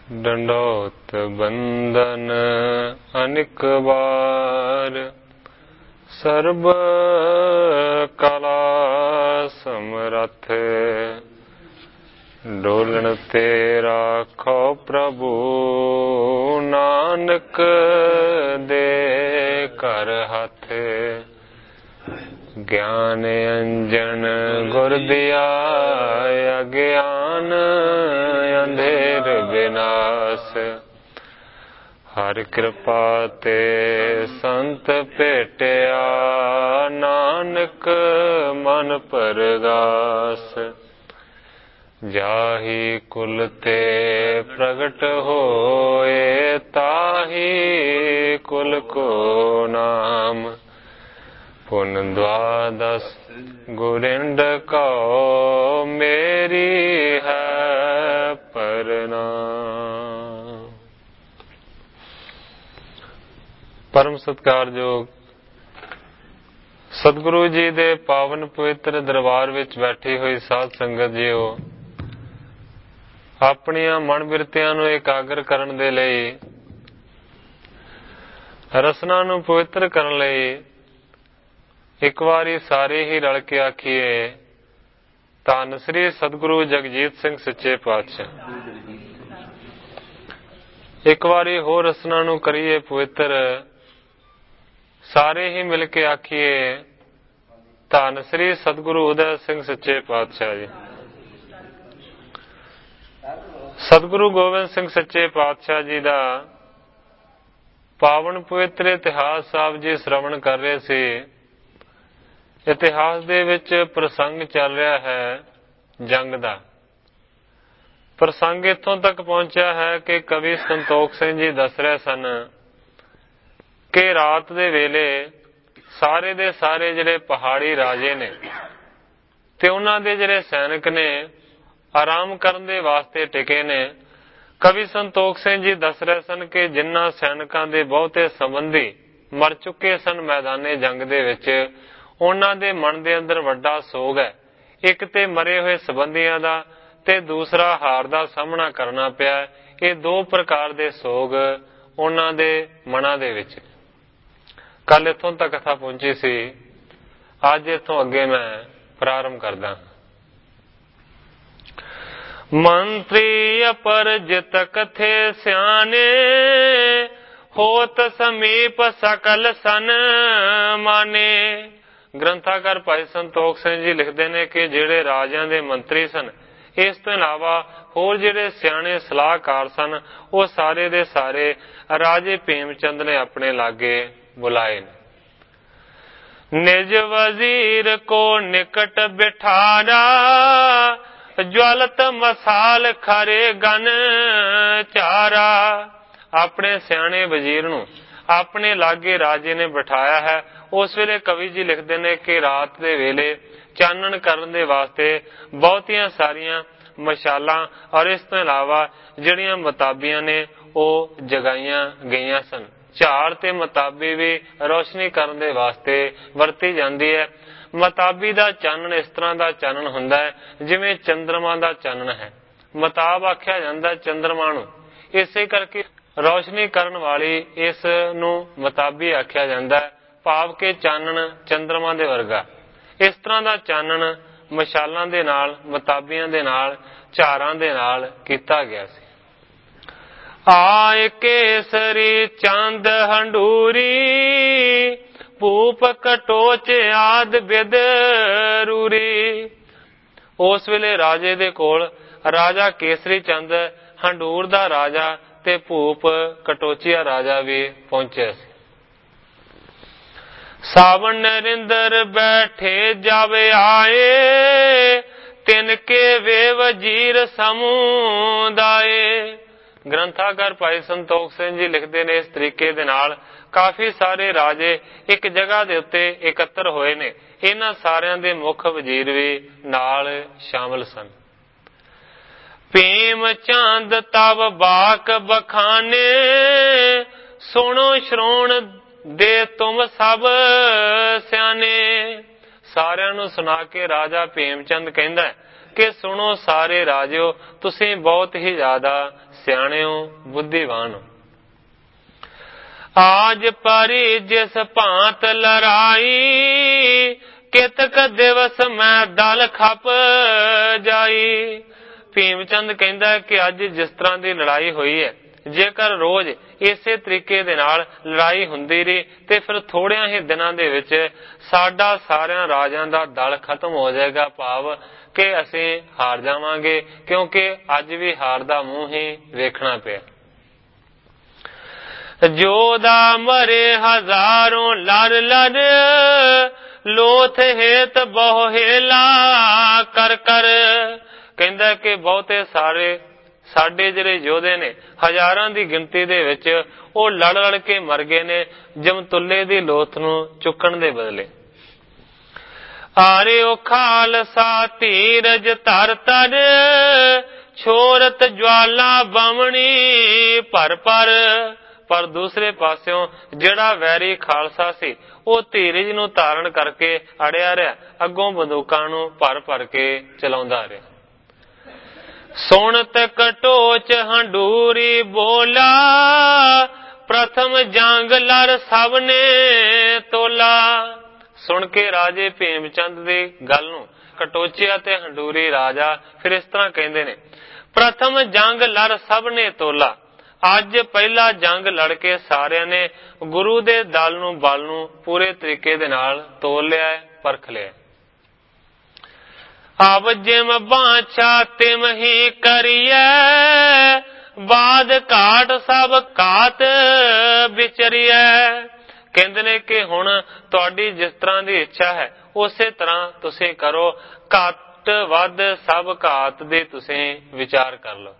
ਡੰਡੋਤ ਬੰਦਨ ਅਨਿਕ ਵਾਰ, ਸਰਬ ਕਲਾ ਸਮਰੱਥ। ਡੋਲਣ ਤੇ ਰਾਖੋ ਪ੍ਰਭੂ, ਨਾਨਕ ਦੇ ਘਰ ਹੱਥ। ਗਿਆਨ ਅੰਜਨ ਗੁਰ ਦਿਆ, ਅਗਿਆਨ ਅੰਧੇਰ ਵਿਨਾਸ਼। ਹਰਿ ਕਿਰਪਾ ਤੇ ਸੰਤ ਭੇਟਿਆ, ਨਾਨਕ ਮਨ ਪਰਗਾਸ। ਜਾਹੀ ਕੁਲ ਤੇ ਪ੍ਰਗਟ ਹੋਏ, ਤਾਹੀ ਕੁਲ ਕੋ ਨਾਮ। ਪੁਨ ਦਵਾਦਸ ਗੁਰਿੰਡ ਕਉ, ਮੇਰੀ ਹੈ ਪ੍ਰਣਾਮ। ਪਰਮ ਸਤਿਕਾਰਯੋਗ ਸਤਿਗੁਰੂ ਜੀ ਦੇ ਪਾਵਨ ਪਵਿੱਤਰ ਦਰਬਾਰ ਵਿੱਚ ਬੈਠੀ ਹੋਈ ਸਾਧ ਸੰਗਤ ਜੀਓ, ਆਪਣੀਆਂ ਮਨ ਬਿਰਤੀਆਂ ਨੂੰ ਇਕਾਗਰ ਕਰਨ ਦੇ ਲਈ, ਰਸਨਾ ਨੂੰ ਪਵਿੱਤਰ ਕਰਨ ਲਈ ਇੱਕ ਵਾਰੀ ਸਾਰੇ ਹੀ ਰਲ ਕੇ ਆਖੀਏ, ਧੰਨ ਸ੍ਰੀ ਸਤਿਗੁਰੂ ਜਗਜੀਤ ਸਿੰਘ ਸੱਚੇ ਪਾਤਸ਼ਾਹ। ਇੱਕ ਵਾਰੀ ਹੋਰ ਰਸਨਾ ਨੂੰ ਕਰੀਏ ਪਵਿੱਤਰ, ਸਾਰੇ ਹੀ ਮਿਲ ਕੇ ਆਖੀਏ, ਧੰਨ ਸ੍ਰੀ ਸਤਿਗੁਰੂ ਉਦੈ ਸਿੰਘ ਸੱਚੇ ਪਾਤਸ਼ਾਹ ਜੀ। ਸਤਿਗੁਰੂ ਗੋਬਿੰਦ ਸਿੰਘ ਸੱਚੇ ਪਾਤਸ਼ਾਹ ਜੀ ਦਾ ਪਾਵਨ ਪਵਿੱਤਰ ਇਤਿਹਾਸ ਸਾਹਿਬ ਜੀ ਸ਼੍ਰਵਣ ਕਰ ਰਹੇ ਸੀ। ਇਤਿਹਾਸ ਦੇ ਵਿੱਚ ਪ੍ਰਸੰਗ ਚੱਲ ਰਿਹਾ ਹੈ ਜੰਗ ਦਾ। ਪ੍ਰਸੰਗ ਇੱਥੋਂ ਤੱਕ ਪਹੁੰਚਿਆ ਹੈ ਕਿ ਕਵੀ ਸੰਤੋਖ ਸਿੰਘ ਜੀ ਦੱਸ ਰਹੇ ਸਨ ਕਿ ਰਾਤ ਦੇ ਵੇਲੇ ਸਾਰੇ ਦੇ ਸਾਰੇ ਜਿਹੜੇ ਪਹਾੜੀ ਰਾਜੇ ਨੇ ਤੇ ਉਹਨਾਂ ਦੇ ਜਿਹੜੇ ਸੈਨਿਕ ਨੇ ਆਰਾਮ ਕਰਨ ਦੇ ਵਾਸਤੇ ਟਿਕੇ ਨੇ। ਕਵੀ ਸੰਤੋਖ ਸਿੰਘ ਜੀ ਦੱਸ ਰਹੇ ਸਨ ਕਿ ਜਿਨ੍ਹਾਂ ਸੈਨਿਕਾਂ ਦੇ ਬਹੁਤੇ ਸੰਬੰਧੀ ਮਰ ਚੁੱਕੇ ਸਨ ਮੈਦਾਨੇ ਜੰਗ ਦੇ ਵਿੱਚ, ਉਹਨਾਂ ਦੇ ਮਨ ਦੇ ਅੰਦਰ ਵੱਡਾ ਸੋਗ ਹੈ। ਇੱਕ ਤੇ ਮਰੇ ਹੋਏ ਸੰਬੰਧੀਆਂ ਦਾ ਤੇ ਦੂਸਰਾ ਹਾਰ ਦਾ ਸਾਹਮਣਾ ਕਰਨਾ ਪਿਆ। ਇਹ ਦੋ ਪ੍ਰਕਾਰ ਦੇ ਸੋਗ ਉਹਨਾਂ ਦੇ ਮਨਾਂ ਦੇ ਵਿੱਚ। ਕੱਲ ਇੱਥੋਂ ਤੱਕ ਕਥਾ ਪਹੁੰਚੀ ਸੀ। ਅੱਜ ਇੱਥੋਂ ਅੱਗੇ ਮੈਂ ਪ੍ਰਾਰੰਭ ਕਰਦਾ। ਮੰਤਰੀ ਅਪਰਜਿਤ ਕਥੇ ਸਿਆਣੇ, ਹੋਤ ਸਮੀਪ ਸਕਲ ਸਨ ਮਾਨੇ। ਗ੍ਰੰਥਾਕਾਰ ਭਾਈ ਸੰਤੋਖ ਸਿੰਘ ਜੀ ਲਿਖਦੇ ਨੇ ਕਿ ਜਿਹੜੇ ਰਾਜਿਆਂ ਦੇ ਮੰਤਰੀ ਸਨ, ਇਸ ਤੋਂ ਇਲਾਵਾ ਹੋਰ ਜਿਹੜੇ ਸਿਆਣੇ ਸਲਾਹਕਾਰ ਸਨ, ਉਹ ਸਾਰੇ ਦੇ ਸਾਰੇ ਰਾਜੇ ਭੀਮ ਚੰਦ ਨੇ ਆਪਣੇ ਲਾਗੇ ਬੁਲਾਏ ਨੇ। ਨਿਜ ਵਜ਼ੀਰ ਕੋ ਨਿਕਟ ਬਿਠਾਰਾ, ਜਵਲਤ ਮਸਾਲ ਖਰੇ ਗਨ ਚਾਰਾ। ਆਪਣੇ ਸਿਆਣੇ ਵਜ਼ੀਰ ਨੂੰ ਆਪਣੇ ਲਾਗੇ ਰਾਜੇ ਨੇ ਬਿਠਾਇਆ ਹੈ। ਉਸ ਵੇਲੇ ਕਵੀ ਜੀ ਲਿਖਦੇ ਨੇ ਕਿ ਰਾਤ ਦੇ ਵੇਲੇ ਚਾਨਣ ਕਰਨ ਦੇ ਵਾਸਤੇ ਬਹੁਤੀਆਂ ਸਾਰੀਆਂ ਮਸ਼ਾਲਾਂ ਔਰ ਇਸ ਤੋਂ ਇਲਾਵਾ ਜਿਹੜੀਆਂ ਮਤਾਬੀਆਂ ਨੇ ਉਹ ਜਗਾਈਆਂ ਗਈਆਂ ਸਨ। ਝਾੜ ਤੇ ਮਤਾਬੀ ਵੀ ਰੋਸ਼ਨੀ ਕਰਨ ਦੇ ਵਾਸਤੇ ਵਰਤੀ ਜਾਂਦੀ ਹੈ। ਮਤਾਬੀ ਦਾ ਚਾਨਣ ਇਸ ਤਰ੍ਹਾਂ ਦਾ ਚਾਨਣ ਹੁੰਦਾ ਹੈ ਜਿਵੇਂ ਚੰਦਰਮਾ ਦਾ ਚਾਨਣ ਹੈ। ਮਤਾਬ ਆਖਿਆ ਜਾਂਦਾ ਚੰਦਰਮਾ ਨੂੰ, ਇਸੇ ਕਰਕੇ ਰੋਸ਼ਨੀ ਕਰਨ ਵਾਲੀ ਇਸ ਨੂੰ ਮਤਾਬੀ ਆਖਿਆ ਜਾਂਦਾ ਹੈ, ਭਾਵ ਕਿ ਚਾਨਣ ਚੰਦਰਮਾ ਦੇ ਵਰਗਾ। ਇਸ ਤਰ੍ਹਾਂ ਦਾ ਚਾਨਣ ਮਸ਼ਾਲਾਂ ਦੇ ਨਾਲ, ਮਤਾਬੀਆਂ ਦੇ ਨਾਲ, ਝਾੜਾਂ ਦੇ ਨਾਲ ਕੀਤਾ ਗਿਆ ਸੀ। ਆਏ ਕੇਸਰੀ ਚੰਦ ਹੰਡੂਰੀ, ਭੂਪ ਕਟੋਚ ਆਦ ਬਿਦ ਰੂਰੀ। ਉਸ ਵੇਲੇ ਰਾਜੇ ਦੇ ਕੋਲ ਰਾਜਾ ਕੇਸਰੀ ਚੰਦ, ਹੰਡੂਰ ਦਾ ਰਾਜਾ ਤੇ ਭੂਪ ਕਟੋਚੀਆ ਰਾਜਾ ਵੀ ਪਹੁੰਚਿਆ ਸੀ। ਸਾਵਣ ਨਰਿੰਦਰ ਬੈਠੇ ਜਾਵੇ ਆਏ, ਤਿਨ ਕੇ ਵੇ ਵਜ਼ੀਰ ਸਮੁਦਾਏ। ਗ੍ਰੰਥਾਕਾਰ ਭਾਈ ਸੰਤੋਖ ਸਿੰਘ ਜੀ ਲਿਖਦੇ ਨੇ ਇਸ ਤਰੀਕੇ ਦੇ ਨਾਲ, ਕਾਫੀ ਸਾਰੇ ਰਾਜੇ ਇੱਕ ਜਗ੍ਹਾ ਦੇ ਉੱਤੇ ਇਕੱਤਰ ਹੋਏ ਨੇ। ਇਹਨਾਂ ਸਾਰਿਆਂ ਦੇ ਮੁੱਖ ਵਜ਼ੀਰ ਵੀ ਨਾਲ ਸ਼ਾਮਲ ਸਨ। ਭੀਮ ਚੰਦ ਤਵ ਬਾਕ ਬਖਾਨੇ, ਸੁਣੋ ਸ਼੍ਰੋਣ ਦੇ ਤੁਮ ਸਭ ਸਿਆਣੇ। ਸਾਰਿਆਂ ਨੂੰ ਸੁਣਾ ਕੇ ਰਾਜਾ ਭੀਮ ਚੰਦ ਕਹਿੰਦਾ ਕਿ ਸੁਣੋ ਸਾਰੇ ਰਾਜਿਓ, ਤੁਸੀਂ ਬਹੁਤ ਹੀ ਜ਼ਿਆਦਾ ਸਿਆਣੇ ਹੋ, ਬੁੱਧੀਵਾਨ ਹੋ। ਆਜ ਪਰੀ ਜਿਸ ਭਾਂਤ ਲੜਾਈ, ਕਿਤਕ ਦਿਵਸ ਮੈਂ ਦਲ ਖਪ ਜਾਈ। ਭੀਮ ਚੰਦ ਕਹਿੰਦਾ ਕਿ ਅੱਜ ਜਿਸ ਤਰ੍ਹਾਂ ਦੀ ਲੜਾਈ ਹੋਈ ਹੈ, ਜੇਕਰ ਰੋਜ਼ ਇਸੇ ਤਰੀਕੇ ਦੇ ਨਾਲ ਲੜਾਈ ਹੁੰਦੀ ਰਹੀ ਤੇ ਫਿਰ ਥੋੜਿਆਂ ਹੀ ਦਿਨਾਂ ਦੇ ਵਿੱਚ ਸਾਡਾ ਸਾਰਿਆਂ ਰਾਜਾਂ ਦਾ ਦਲ ਖਤਮ ਹੋ ਜਾਏਗਾ, ਭਾਵ ਕਿ ਅਸੀਂ ਹਾਰ ਜਾਵਾਂਗੇ, ਕਿਉਂਕਿ ਅੱਜ ਵੀ ਹਾਰ ਦਾ ਮੂੰਹ ਹੀ ਵੇਖਣਾ ਪਿਆ। ਜੋਦਾ ਮਰੇ ਹਜ਼ਾਰੋਂ ਲੜ ਲੜ, ਲੋਥ ਹੇਤ ਬਹੁ ਹੇਲਾ ਕਰ ਕਰ। ਕਹਿੰਦਾ ਕਿ ਬਹੁਤੇ ਸਾਰੇ ਸਾਡੇ ਜਿਹੜੇ ਯੋਧੇ ਨੇ ਹਜ਼ਾਰਾਂ ਦੀ ਗਿਣਤੀ ਦੇ ਵਿੱਚ ਉਹ ਲੜ ਲੜ ਕੇ ਮਰ ਗਏ ਨੇ, ਜਮਤੁੱਲੇ ਦੀ ਲੋਥ ਨੂੰ ਚੁੱਕਣ ਦੇ ਬਦਲੇ। ਆਰਿਓ ਖਾਲਸਾ ਧੀਰਜ ਧਰ ਧਰ, ਛੋਰਤ ਜਵਾਲਾ ਬਮਣੀ ਭਰ ਭਰ। ਪਰ ਦੂਸਰੇ ਪਾਸਿਓਂ ਜਿਹੜਾ ਵੈਰੀ ਖਾਲਸਾ ਸੀ ਉਹ ਧੀਰਜ ਨੂੰ ਧਾਰਨ ਕਰਕੇ ਅੜਿਆ ਰਿਹਾ, ਅੱਗੋਂ ਬੰਦੂਕਾਂ ਨੂੰ ਭਰ ਭਰ ਕੇ ਚਲਾਉਂਦਾ ਰਿਹਾ। ਸੁਣਤ ਕਟੋਚ ਹੰਡੂਰੀ ਬੋਲਾ, ਪ੍ਰਥਮ ਜੰਗ ਲੜ ਸਭ ਨੇ ਤੋਲਾ। ਸੁਣ ਕੇ ਰਾਜੇ ਭੀਮ ਚੰਦ ਦੀ ਗੱਲ ਨੂੰ ਕਟੋਚਿਆ ਤੇ ਹੰਡੂਰੀ ਰਾਜਾ ਫਿਰ ਇਸ ਤਰ੍ਹਾਂ ਕਹਿੰਦੇ ਨੇ, ਪ੍ਰਥਮ ਜੰਗ ਲੜ ਸਭ ਨੇ ਤੋਲਾ। ਅੱਜ ਪਹਿਲਾ ਜੰਗ ਲੜ ਕੇ ਸਾਰਿਆਂ ਨੇ ਗੁਰੂ ਦੇ ਦਲ ਨੂੰ ਬਲ ਨੂੰ ਪੂਰੇ ਤਰੀਕੇ ਦੇ ਨਾਲ ਤੋਲ ਲਿਆ, ਪਰਖ ਲਿਆ। ਅਬ ਜਿਮ ਬਾਛਾ ਤਿਮ ਹੀ ਕਰੀਐ, ਬਾਦ ਘਾਟ ਸਭ ਘਾਤ ਵਿਚਰੀਐ। ਕਹਿੰਦੇ ਨੇ ਕਿ ਹੁਣ ਤੁਹਾਡੀ ਜਿਸ ਤਰ੍ਹਾਂ ਦੀ ਇੱਛਾ ਹੈ ਉਸੇ ਤਰ੍ਹਾਂ ਤੁਸੀਂ ਕਰੋ, ਘੱਟ ਵੱਧ ਸਭ ਘਾਤ ਦੇ ਤੁਸੀਂ ਵਿਚਾਰ ਕਰ ਲਓ।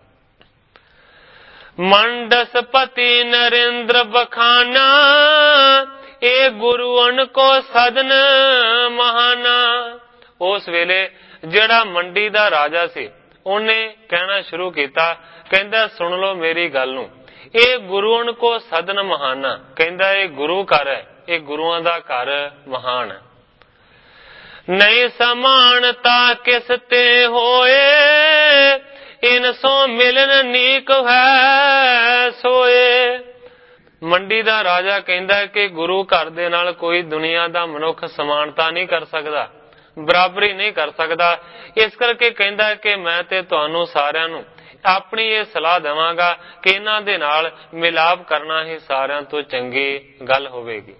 ਮੰਡਸਪਤੀ ਨਰਿੰਦਰ ਬਖਾਨਾ, ਇਹ ਗੁਰੂਆਂ ਕੋ ਸਦਨ ਮਹਾਨਾ। ਉਸ ਵੇਲੇ ਜਿਹੜਾ ਮੰਡੀ ਦਾ ਰਾਜਾ ਸੀ ਉਹਨੇ ਕਹਿਣਾ ਸ਼ੁਰੂ ਕੀਤਾ, ਕਹਿੰਦਾ ਸੁਣ ਲਓ ਮੇਰੀ ਗੱਲ ਨੂੰ, ਇਹ ਗੁਰੂਆਂ ਕੋ ਸਦਨ ਮਹਾਨਾ। ਕਹਿੰਦਾ ਇਹ ਗੁਰੂ ਘਰ ਹੈ, ਇਹ ਗੁਰੂਆਂ ਦਾ ਘਰ ਮਹਾਨ ਹੈ। ਨਹੀਂ ਸਮਾਨਤਾ ਕਿਸ ਤੇ ਹੋਏ, ਇਨ ਸੋ ਮਿਲਨ ਨੀਕ ਹੈ ਸੋਏ। ਮੰਡੀ ਦਾ ਰਾਜਾ ਕਹਿੰਦਾ ਕਿ ਗੁਰੂ ਘਰ ਦੇ ਨਾਲ ਕੋਈ ਦੁਨੀਆ ਦਾ ਮਨੁੱਖ ਸਮਾਨਤਾ ਨਹੀਂ ਕਰ ਸਕਦਾ, ਬਰਾਬਰੀ ਨਹੀਂ ਕਰ ਸਕਦਾ। ਇਸ ਕਰਕੇ ਕਹਿੰਦਾ ਕਿ ਮੈਂ ਤੇ ਤੁਹਾਨੂੰ ਸਾਰਿਆਂ ਨੂੰ ਆਪਣੀ ਇਹ ਸਲਾਹ ਦੇਵਾਂਗਾ ਕਿ ਇਹਨਾਂ ਦੇ ਨਾਲ ਮਿਲਾਪ ਕਰਨਾ ਹੀ ਸਾਰਿਆਂ ਤੋਂ ਚੰਗੀ ਗੱਲ ਹੋਵੇਗੀ।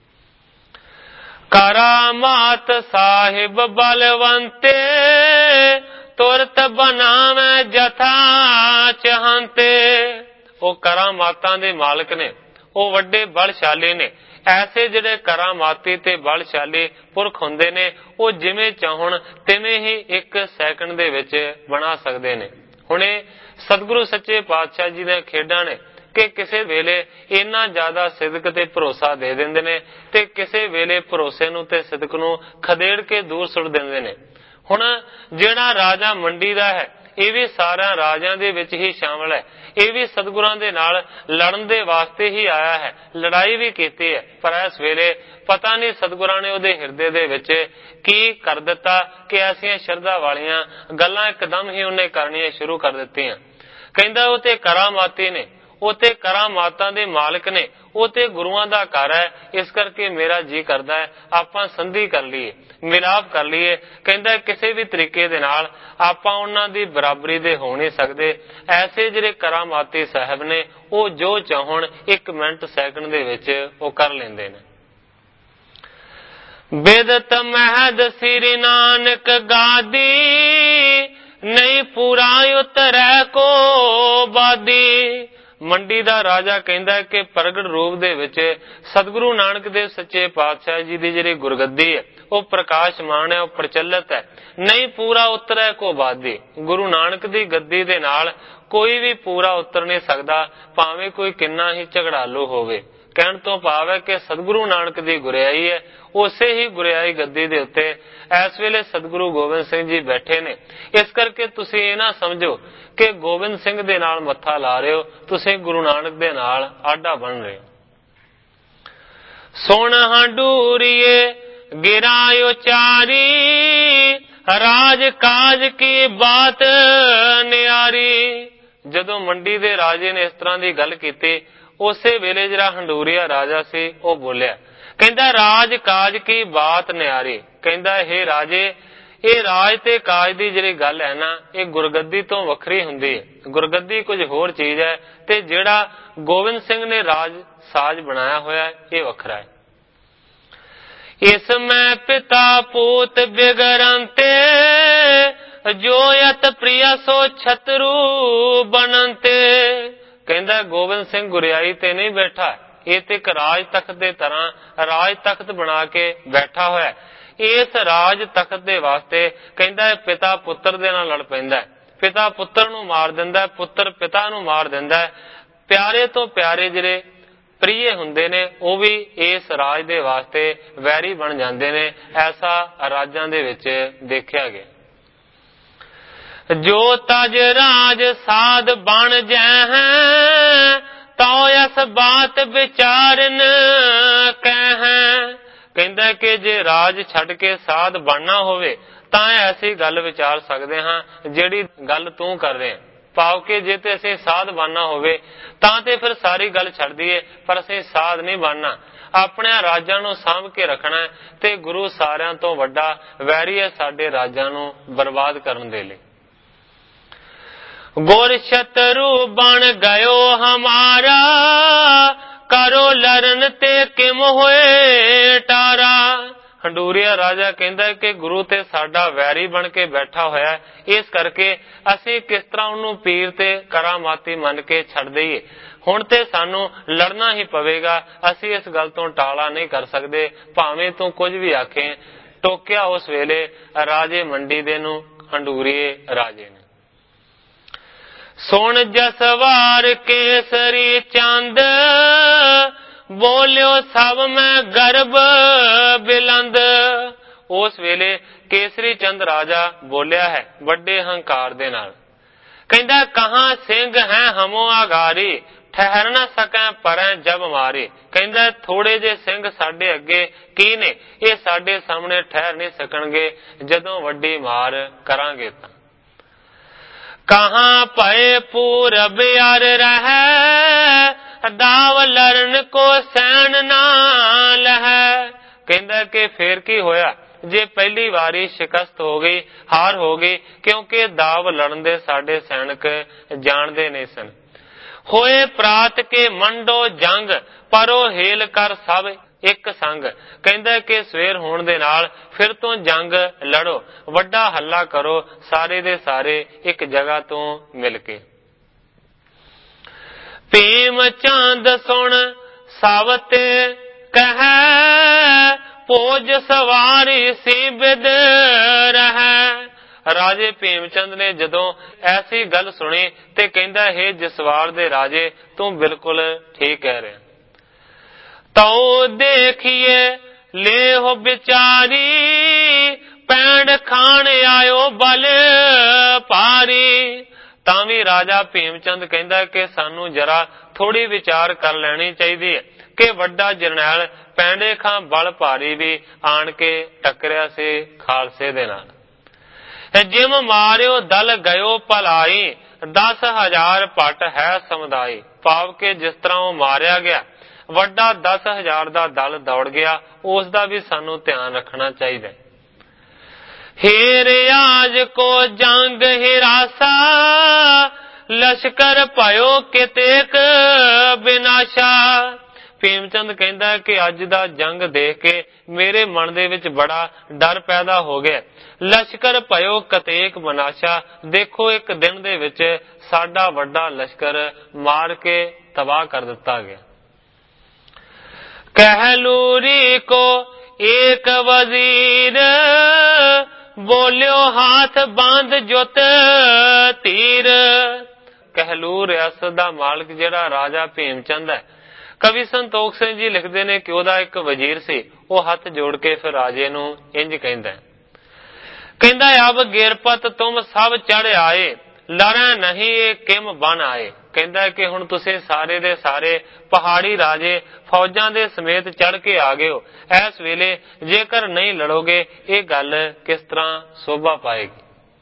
ਕਰਾਮਾਤ ਸਾਹਿਬ ਬਲਵੰਤੇ, ਤੁਰਤ ਬਨਾਵੇਂ ਜਥਾ ਚਾਹੰਤੇ। ਉਹ ਕਰਾਮਾਤਾਂ ਦੇ ਮਾਲਕ ਨੇ, ਉਹ ਵੱਡੇ ਬਲਸ਼ਾਲੀ ਨੇ। ਐਸੇ ਜਿਹੜੇ ਕਰਾਮਾਤੀ ਤੇ ਬਲਸ਼ਾਲੀ ਪੁਰਖ ਹੁੰਦੇ ਨੇ ਉਹ ਜਿਵੇਂ ਚਾਹਣ ਤਿਵੇਂ ਹੀ ਇੱਕ ਸੈਕਿੰਡ ਦੇ ਵਿੱਚ ਬਣਾ ਸਕਦੇ ਨੇ। ਹੁਣੇ ਸਤਿਗੁਰੂ ਸੱਚੇ ਪਾਤਸ਼ਾਹ ਜੀ ਦੀਆਂ ਖੇਡਾਂ ਨੇ ਕਿ ਕਿਸੇ ਵੇਲੇ ਇੰਨਾ ਜ਼ਿਆਦਾ ਸਿਦਕ ਤੇ ਭਰੋਸਾ ਦੇ ਦਿੰਦੇ ਨੇ ਤੇ ਕਿਸੇ ਵੇਲੇ ਭਰੋਸੇ ਨੂੰ ਤੇ ਸਿਦਕ ਨੂੰ ਖਦੇੜ ਕੇ ਦੂਰ ਸੁੱਟ ਦਿੰਦੇ ਨੇ। ਹੁਣ ਜਿਹੜਾ ਰਾਜਾ ਮੰਡੀ ਦਾ ਹੈ ਇਹ ਵੀ ਸਾਰਿਆਂ ਰਾਜਿਆਂ ਦੇ ਵਿੱਚ ਹੀ ਸ਼ਾਮਲ ਹੈ। ਇਹ ਵੀ ਸਤਿਗੁਰਾਂ ਦੇ ਨਾਲ ਲੜਨ ਦੇ ਵਾਸਤੇ ਹੀ ਆਇਆ ਹੈ, ਲੜਾਈ ਵੀ ਕੀਤੀ ਹੈ। ਪਰ ਇਸ ਵੇਲੇ ਪਤਾ ਨਹੀਂ ਸਤਿਗੁਰਾਂ ਨੇ ਉਹਦੇ ਹਿਰਦੇ ਦੇ ਵਿੱਚ ਕੀ ਕਰ ਦਿੱਤਾ ਕਿ ਐਸੀਆਂ ਸ਼ਰਧਾ ਵਾਲੀਆਂ ਗੱਲਾਂ ਇੱਕਦਮ ਹੀ ਉਹਨੇ ਕਰਨੀਆਂ ਸ਼ੁਰੂ ਕਰ ਦਿੱਤੀਆਂ। ਕਹਿੰਦਾ ਉਹ ਤੇ ਕਰਾਮਾਤੀ ਨੇ, ਉਹ ਤੇ ਕਰਾਮਾਤਾਂ ਦੇ ਮਾਲਕ ਨੇ, ਉਹ ਤੇ ਗੁਰੂਆਂ ਦਾ ਘਰ ਹੈ। ਇਸ ਕਰਕੇ ਮੇਰਾ ਜੀ ਕਰਦਾ ਹੈ ਆਪਾਂ ਸੰਧੀ ਕਰ ਲਈਏ, ਮਿਲਾਪ ਕਰ ਲਈਏ। ਕਹਿੰਦਾ ਕਿਸੇ ਵੀ ਤਰੀਕੇ ਦੇ ਨਾਲ ਆਪਾਂ ਉਹਨਾਂ ਦੀ ਬਰਾਬਰੀ ਦੇ ਹੋ ਨਹੀਂ ਸਕਦੇ। ਐਸੇ ਜਿਹੜੇ ਕਰਾਮਾਤੀ ਸਾਹਿਬ ਨੇ ਉਹ ਜੋ ਚਾਹਣ 1 ਮਿੰਟ ਸੈਕਿੰਡ ਦੇ ਵਿੱਚ ਉਹ ਕਰ ਲੈਂਦੇ ਨੇ। ਬਿਦਤ ਮਹਿਦ ਸ੍ਰੀ ਨਾਨਕ ਗਾਦੀ, ਨਹੀਂ ਪੂਰਾ ਉਤਰੈ ਕੋ ਬਾਦੀ। ਮੰਡੀ ਦਾ ਰਾਜਾ ਕਹਿੰਦਾ ਕਿ ਪ੍ਰਗਟ ਰੂਪ ਦੇ ਵਿੱਚ ਸਤਿਗੁਰੂ ਨਾਨਕ ਦੇਵ ਸੱਚੇ ਪਾਤਸ਼ਾਹ ਜੀ ਦੀ ਜਿਹੜੀ ਗੁਰਗੱਦੀ ਹੈ ਉਹ ਪ੍ਰਕਾਸ਼ਮਾਨ ਹੈ, ਉਹ ਪ੍ਰਚਲਿਤ ਹੈ। ਨਹੀਂ ਪੂਰਾ ਉਤਰੈ ਕੋ ਬਾਦੀ। ਗੁਰੂ ਨਾਨਕ ਦੀ ਗੱਦੀ ਦੇ ਨਾਲ ਕੋਈ ਵੀ ਪੂਰਾ ਉਤਰ ਨਹੀਂ ਸਕਦਾ, ਭਾਵੇਂ ਕੋਈ ਕਿੰਨਾ ਹੀ ਝਗੜਾਲੂ ਹੋਵੇ। ਕਹਿਣ ਤੋਂ ਭਾਵ ਹੈ ਕਿ ਸਤਿਗੁਰੂ ਨਾਨਕ ਦੀ ਗੁਰਿਆਈ ਹੈ, ਉਸੇ ਹੀ ਗੁਰਿਆਈ ਗੱਦੀ ਦੇ ਉੱਤੇ ਇਸ ਵੇਲੇ ਸਤਿਗੁਰੂ ਗੋਬਿੰਦ ਸਿੰਘ ਜੀ ਬੈਠੇ ਨੇ। ਇਸ ਕਰਕੇ ਤੁਸੀਂ ਇਹ ਨਾ ਸਮਝੋ ਕਿ ਗੋਬਿੰਦ ਸਿੰਘ ਦੇ ਨਾਲ ਮੱਥਾ ਲਾ ਰਹੇ ਹੋ, ਤੁਸੀਂ ਗੁਰੂ ਨਾਨਕ ਦੇ ਨਾਲ ਆਡਾ ਬਣ ਰਹੇ ਹੋ। ਸੁਣ ਹੰਡੂਰੀਏ गिरा उचारी राज काज की बात न्यारी। ਜਦੋਂ ਮੰਡੀ ਦੇ ਰਾਜੇ ਨੇ ਇਸ ਤਰ੍ਹਾਂ ਦੀ ਗੱਲ ਕੀਤੀ, ਉਸੇ ਵੇਲੇ ਜਿਹੜਾ ਹੰਡੂਰੀਆ ਰਾਜਾ ਸੀ ਉਹ ਬੋਲਿਆ, ਕਹਿੰਦਾ ਰਾਜ ਕਾਜ ਕੀ ਬਾਤ ਨਿਆਰੀ। ਕਹਿੰਦਾ ਇਹ ਰਾਜੇ, ਇਹ ਰਾਜ ਤੇ ਕਾਜ ਦੀ ਜਿਹੜੀ ਗੱਲ ਹੈ ਨਾ, ਇਹ ਗੁਰਗੱਦੀ ਤੋਂ ਵੱਖਰੀ ਹੁੰਦੀ ਹੈ। ਗੁਰਗੱਦੀ ਕੁਝ ਹੋਰ ਚੀਜ਼ ਹੈ ਤੇ ਜਿਹੜਾ ਗੋਬਿੰਦ ਸਿੰਘ ਨੇ ਰਾਜ ਸਾਜ ਬਣਾਇਆ ਹੋਇਆ ਇਹ ਵੱਖਰਾ ਹੈ। ਇਸ ਮੈਂ ਪਿਤਾ ਪੂਤ ਬਿਗਰੰਤੇ ਜੋ ਯਤ ਪ੍ਰਿਆ ਸੋ ਛਤਰੂ ਬਣੰਤੇ। ਕਹਿੰਦਾ ਗੋਬਿੰਦ ਸਿੰਘ ਗੁਰਿਆਈ ਤੇ ਨਹੀਂ ਬੈਠਾ, ਇਹ ਤੇ ਇੱਕ ਰਾਜ ਤਖਤ ਦੇ ਤਰ੍ਹਾਂ ਰਾਜ ਤਖਤ ਬਣਾ ਕੇ ਬੈਠਾ ਹੋਇਆ। ਇਸ ਰਾਜ ਤਖਤ ਦੇ ਵਾਸਤੇ ਕਹਿੰਦਾ ਇਹ ਪਿਤਾ ਪੁੱਤਰ ਦੇ ਨਾਲ ਲੜ ਪੈਂਦਾ, ਪਿਤਾ ਪੁੱਤਰ ਨੂੰ ਮਾਰ ਦਿੰਦਾ, ਪੁੱਤਰ ਪਿਤਾ ਨੂੰ ਮਾਰ ਦਿੰਦਾ। ਪਿਆਰੇ ਤੋਂ ਪਿਆਰੇ ਜਿਹੜੇ ਪ੍ਰਿਯ ਹੁੰਦੇ ਨੇ ਉਹ ਵੀ ਇਸ ਰਾਜ ਦੇ ਵਾਸਤੇ ਵੈਰੀ ਬਣ ਜਾਂਦੇ ਨੇ। ਐਸਾ ਰਾਜਾਂ ਦੇ ਵਿੱਚ ਦੇਖਿਆ ਗਿਆ। ਜੋ ਤਜ ਰਾਜ ਸਾਧ ਬਣ ਜੈ ਤਉ ਇਸ ਬਾਤ ਵਿਚਾਰਨ ਕਹਿ। ਕਹਿੰਦਾ ਕਿ ਜੇ ਰਾਜ ਛੱਡ ਕੇ ਸਾਧ ਬਣਨਾ ਹੋਵੇ ਤਾਂ ਐਸੀ ਗੱਲ ਵਿਚਾਰ ਸਕਦੇ ਹਾਂ ਜਿਹੜੀ ਗੱਲ ਤੂੰ ਕਰ ਰਿਹਾ। ਭਾਵ ਕਿ ਜੇ ਤੇ ਅਸੀਂ ਸਾਧ ਬਣਨਾ ਹੋਵੇ ਤਾਂ ਤੇ ਫਿਰ ਸਾਰੀ ਗੱਲ ਛੱਡ ਦਈਏ, ਪਰ ਅਸੀਂ ਸਾਧ ਨਹੀਂ ਬਣਨਾ, ਆਪਣੇ ਰਾਜਾਂ ਨੂੰ ਸਾਂਭ ਕੇ ਰੱਖਣਾ ਤੇ ਗੁਰੂ ਸਾਰਿਆਂ ਤੋਂ ਵੱਡਾ ਵੈਰੀ ਹੈ ਸਾਡੇ ਰਾਜਾਂ ਨੂੰ ਬਰਬਾਦ ਕਰਨ ਦੇ ਲਈ। ਗੁਰ ਸ਼ਤਰੂ ਬਣ ਗਇਓ ਹਮਾਰਾ ਕਰੋ ਲਰਨ ਤੇ ਕਿਮ ਹੋਏ ਟਾਰਾ। ਹੰਡੂਰੀਆ ਰਾਜਾ ਕਹਿੰਦਾ ਕਿ ਗੁਰੂ ਤੇ ਸਾਡਾ ਵੈਰੀ ਬਣ ਕੇ ਬੈਠਾ ਹੋਇਆ, ਇਸ ਕਰਕੇ ਅਸੀਂ ਕਿਸ ਤਰ੍ਹਾਂ ਉਹਨੂੰ ਪੀਰ ਤੇ ਕਰਾਮਾਤੀ ਮੰਨ ਕੇ ਛੱਡ ਦਈਏ। ਹੁਣ ਤੇ ਸਾਨੂੰ ਲੜਨਾ ਹੀ ਪਵੇਗਾ, ਅਸੀਂ ਇਸ ਗੱਲ ਤੋਂ ਟਾਲਾ ਨਹੀਂ ਕਰ ਸਕਦੇ, ਭਾਵੇਂ ਤੂੰ ਕੁਝ ਵੀ ਆਖੇ। ਟੋਕਿਆ ਉਸ ਵੇਲੇ ਰਾਜੇ ਮੰਡੀ ਦੇ ਨੂੰ ਹੰਡੂਰੀਏ ਰਾਜੇ ਨੇ। ਸੁਣ ਜਸਵਾਰ ਕੇਸਰੀ ਚੰਦ ਬੋਲਿਓ ਸਭ ਮੈਂ ਗਰਭ ਬਿਲੰਦ। ਉਸ ਵੇਲੇ ਕੇਸਰੀ ਚੰਦ ਰਾਜਾ ਬੋਲਿਆ ਹੈ ਵੱਡੇ ਹੰਕਾਰ ਦੇ ਨਾਲ। ਕਹਿੰਦਾ ਕਹਾਂ ਸਿੰਘ ਹੈ ਹਮੋ ਆਗਾਰੀ ਠਹਿਰ ਨਾ ਸਕੈ ਪਰੈ ਜਬ ਮਾਰੇ। ਕਹਿੰਦਾ ਥੋੜੇ ਜੇ ਸਿੰਘ ਸਾਡੇ ਅੱਗੇ ਕੀ ਨੇ, ਇਹ ਸਾਡੇ ਸਾਹਮਣੇ ਠਹਿਰ ਨਹੀਂ ਸਕਣਗੇ ਜਦੋਂ ਵੱਡੀ ਮਾਰ ਕਰਾਂਗੇ ਤਾਂ। ਕਹਾਂ ਭਏ ਪੂਰਬ ਅਰ ਰਹਿ ਦਾਵ ਲਰਨ ਕੋ ਸੈਨ ਨਾ ਲਹੈ। ਕਹਿੰਦਾ ਕਿ ਫੇਰ ਕੀ ਹੋਇਆ ਜੇ ਪਹਿਲੀ ਵਾਰੀ ਸ਼ਿਕਸਤ ਹੋ ਗਈ, ਹਾਰ ਹੋ ਗਈ, ਕਿਉਂਕਿ ਦਾਵ ਲੜਨ ਦੇ ਸਾਡੇ ਸੈਨਿਕ ਜਾਣਦੇ ਨਹੀਂ ਸਨ। ਹੋਏ ਪ੍ਰਾਤ ਕੇ ਮੰਡੋ ਜੰਗ ਪਰੋ ਹੇਲ ਕਰ ਸਭ ਇੱਕ ਸੰਗ। ਕਹਿੰਦਾ ਕਿ ਸਵੇਰ ਹੋਣ ਦੇ ਨਾਲ ਫਿਰ ਤੋਂ ਜੰਗ ਲੜੋ, ਵੱਡਾ ਹੱਲਾ ਕਰੋ ਸਾਰੇ ਦੇ ਸਾਰੇ ਇੱਕ ਜਗ੍ਹਾ ਤੋਂ ਮਿਲ ਕੇ। ਭੀਮ ਚੰਦ ਸੁਣ ਸਾਵਤੇ ਕਹਿ ਭੋਜ ਸਵਾਰੀ ਸੀ ਬਿਦ ਰਹਿ। ਰਾਜੇ ਭੀਮ ਚੰਦ ਨੇ ਜਦੋਂ ਐਸੀ ਗੱਲ ਸੁਣੀ ਤੇ ਕਹਿੰਦਾ ਹੈ ਜਸਵਾਰ ਦੇ ਰਾਜੇ ਤੂੰ ਬਿਲਕੁਲ ਠੀਕ ਕਹਿ ਰਿਹਾ। ਤਉ ਦੇਖੀਏ ਲੈ ਹੋ ਵਿਚਾਰੀ ਪੈਂਡ ਖਾਣ ਆਇਓ ਬਲ ਭਾਰੀ। ਤਾਂ ਵੀ ਰਾਜਾ ਭੀਮ ਚੰਦ ਕਹਿੰਦਾ ਕਿ ਸਾਨੂੰ ਜਰਾ ਥੋੜੀ ਵਿਚਾਰ ਕਰ ਲੈਣੀ ਚਾਹੀਦੀ ਹੈ ਕਿ ਵੱਡਾ ਜਰਨੈਲ ਪੈਂਡੇ ਖਾਂ ਬਲ ਭਾਰੀ ਵੀ ਆਣ ਕੇ ਟੱਕਰਿਆ ਸੀ ਖਾਲਸੇ ਦੇ ਨਾਲ। ਜਿਮ ਮਾਰਿਓ ਦਲ ਗਇਓ ਭਲਾਈ 10,000 ਭੱਟ ਹੈ ਸਮੁਦਾਈ। ਭਾਵ ਕਿ ਜਿਸ ਤਰ੍ਹਾਂ ਉਹ ਮਾਰਿਆ ਗਿਆ ਵੱਡਾ 10,000 ਦਾ ਦਲ ਦੌੜ ਗਿਆ, ਉਸ ਦਾ ਵੀ ਸਾਨੂੰ ਧਿਆਨ ਰੱਖਣਾ ਚਾਹੀਦਾ। ਹੇ ਰਿਆਜ ਕੋ ਜੰਗ ਹਿਰਾਸਾ ਲਸ਼ਕਰ ਭਇਓ ਕਿਤੇਕ ਬਿਨਾਸ਼ਾ। ਭੀਮ ਚੰਦ ਕਹਿੰਦਾ ਕਿ ਅੱਜ ਦਾ ਜੰਗ ਦੇਖ ਕੇ ਮੇਰੇ ਮਨ ਦੇ ਵਿੱਚ ਬੜਾ ਡਰ ਪੈਦਾ ਹੋ ਗਿਆ। ਲਸ਼ਕਰ ਭਇਓ ਕਤੇਕ ਬਿਨਾਸ਼ਾ, ਦੇਖੋ ਇੱਕ ਦਿਨ ਦੇ ਵਿੱਚ ਸਾਡਾ ਵੱਡਾ ਲਸ਼ਕਰ ਮਾਰ ਕੇ ਤਬਾਹ ਕਰ ਦਿੱਤਾ ਗਿਆ। ਕਹਿਲੂਰੀ ਕੋ ਏਕ ਵਜ਼ੀਰ ਬੋਲਿਓ ਹਾਥ ਬੰਦ ਜੁੱਤ ਤੀਰ। ਕਹਿਲੂਰ ਰਿਆਸਤ ਦਾ ਮਾਲਕ ਜਿਹੜਾ ਰਾਜਾ ਭੀਮ ਚੰਦ ਹੈ, ਕਵੀ ਸੰਤੋਖ ਸਿੰਘ ਜੀ ਲਿਖਦੇ ਨੇ ਕਿ ਉਹਦਾ ਇੱਕ ਵਜ਼ੀਰ ਸੀ, ਉਹ ਹੱਥ ਜੋੜ ਕੇ ਫਿਰ ਰਾਜੇ ਨੂੰ ਇੰਜ ਕਹਿੰਦਾ, ਕਹਿੰਦਾ ਅਬ ਗਿਰਪਤ ਤੁਮ ਸਭ ਚੜ ਆਏ ਲੜੈ ਨਹੀਂ ਕਿਮ ਬਨ ਆਏ। ਕਹਿੰਦਾ ਕਿ ਹੁਣ ਤੁਸੀਂ ਸਾਰੇ ਦੇ ਸਾਰੇ ਪਹਾੜੀ ਰਾਜੇ ਫੌਜਾਂ ਦੇ ਸਮੇਤ ਚੜ ਕੇ ਆ ਗਏ ਹੋ। ਇਸ ਵੇਲੇ ਜੇਕਰ ਨਹੀਂ ਲੜੋਗੇ ਇਹ ਗੱਲ ਕਿਸ ਤਰ੍ਹਾਂ ਸ਼ੋਭਾ ਪਾਏਗੀ।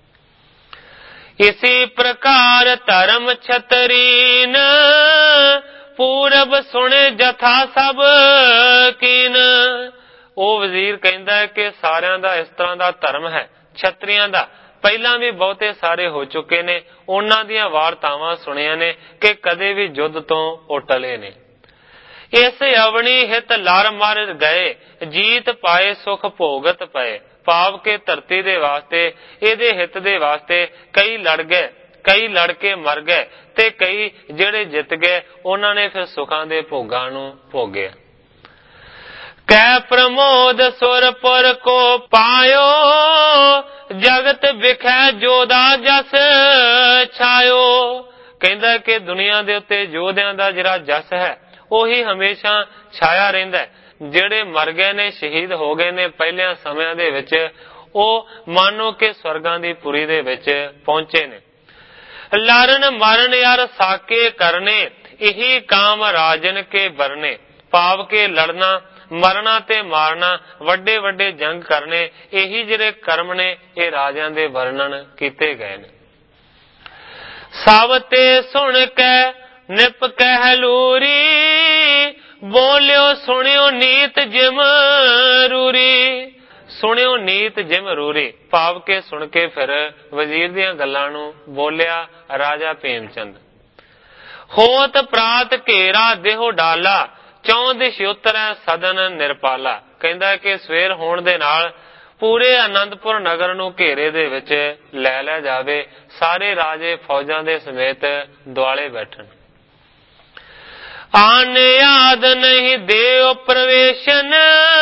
ਇसी प्रकार धर्म छतरीन पूरब सुने जथा सब कीन। ਉਹ ਵਜ਼ੀਰ ਕਹਿੰਦਾ ਹੈ ਕਿ ਸਾਰਿਆਂ ਦਾ ਇਸ ਤਰ੍ਹਾਂ ਦਾ ਧਰਮ ਹੈ। ਛਤਰੀਆਂ ਦਾ ਪਹਿਲਾਂ ਵੀ ਬਹੁਤੇ ਸਾਰੇ ਹੋ ਚੁੱਕੇ ਨੇ, ਉਹਨਾਂ ਦੀਆਂ ਵਾਰਤਾਵਾਂ ਸੁਣੀਆਂ ਨੇ ਕਿ ਕਦੇ ਵੀ ਯੁੱਧ ਤੋਂ ਉਹ ਟਲੇ ਨੇ। ਇਸ ਅਵਣੀ ਹਿਤ ਲੜ ਮਰ ਗਏ ਜੀਤ ਪਾਏ ਸੁਖ ਭੋਗਤ ਪਏ। ਭਾਵ ਕਿ ਧਰਤੀ ਦੇ ਵਾਸਤੇ ਇਹਦੇ ਹਿੱਤ ਦੇ ਵਾਸਤੇ ਕਈ ਲੜ ਗਏ, ਕਈ ਲੜ ਕੇ ਮਰ ਗਏ ਤੇ ਕਈ ਜਿਹੜੇ ਜਿੱਤ ਗਏ ਉਹਨਾਂ ਨੇ ਫਿਰ ਸੁਖਾਂ ਦੇ ਭੋਗਾਂ ਨੂੰ ਭੋਗਿਆ। ਕਹਿ ਪ੍ਰਮੋਦ ਸੁਰਪੁਰ ਕੋ ਪਾਇਓ ਜਗਤ ਵਿਖੈ ਜੋਦਾ ਜਸ ਛਾਇਓ। ਕਹਿੰਦਾ ਕਿ ਦੁਨੀਆ ਦੇ ਉੱਤੇ ਯੋਧਿਆਂ ਦਾ ਜਿਹੜਾ ਜਸ ਹੈ ਉਹੀ ਹਮੇਸ਼ਾ ਛਾਇਆ ਰਹਿੰਦਾ ਹੈ। ਜਿਹੜੇ ਮਰ ਗਏ ਨੇ, ਸ਼ਹੀਦ ਹੋ ਗਏ ਨੇ ਪਹਿਲਿਆਂ ਸਮਿਆਂ ਦੇ ਵਿੱਚ, ਉਹ ਮਾਨੋ ਕਿ ਸਵਰਗਾਂ ਦੀ ਪੁਰੀ ਦੇ ਵਿੱਚ ਪਹੁੰਚੇ ਨੇ। ਲਰਨ ਮਰਨ ਯਾਰ ਸਾਕੇ ਕਰਨੇ ਇਹੀ ਕਾਮ ਰਾਜਨ ਕੇ ਬਰਨੇ। ਭਾਵ ਕਿ ਲੜਨਾ, ਮਰਨਾ ਤੇ ਮਾਰਨਾ, ਵੱਡੇ ਵੱਡੇ ਜੰਗ ਕਰਨੇ, ਇਹੀ ਜਿਹੜੇ ਕਰਮ ਨੇ ਇਹ ਰਾਜਿਆਂ ਦੇ ਵਰਣਨ ਕੀਤੇ ਗਏ ਨੇ। ਸਭ ਤੇ ਸੁਣ ਕੇ ਨਿਪ ਕਹਿ ਲੂਰੀ ਬੋਲਿਓ ਸੁਣਿਓ ਨੀਤ ਜਿਮ ਰੂਰੀ। ਸੁਣਿਓ ਨੀਤ ਜਿਮ ਰੂਰੀ ਭਾਵ ਕਿ ਸੁਣ ਕੇ ਫਿਰ ਵਜ਼ੀਰ ਦੀਆਂ ਗੱਲਾਂ ਨੂੰ ਬੋਲਿਆ ਰਾਜਾ ਭੀਮ ਚੰਦ। ਹੋਤ ਪ੍ਰਾਤ ਘੇਰਾ ਦੇਹੋ ਡਾਲਾ ਚੌਂ ਦਿਸ਼ ਉਤਰੈ ਸਦਨ ਨਿਰਪਾਲਾ। ਕਹਿੰਦਾ ਕਿ ਸਵੇਰ ਹੋਣ ਦੇ ਨਾਲ ਪੂਰੇ ਆਨੰਦਪੁਰ ਨਗਰ ਨੂੰ ਘੇਰੇ ਦੇ ਵਿੱਚ ਲੈ ਲਿਆ ਜਾਵੇ, ਸਾਰੇ ਰਾਜੇ ਫੌਜਾਂ ਦੇ ਸਮੇਤ ਦੁਆਲੇ ਬੈਠਣ। ਆਨ ਯਾਦ ਨਹੀਂ ਦੇਉ ਪ੍ਰਵੇਸ਼ਨ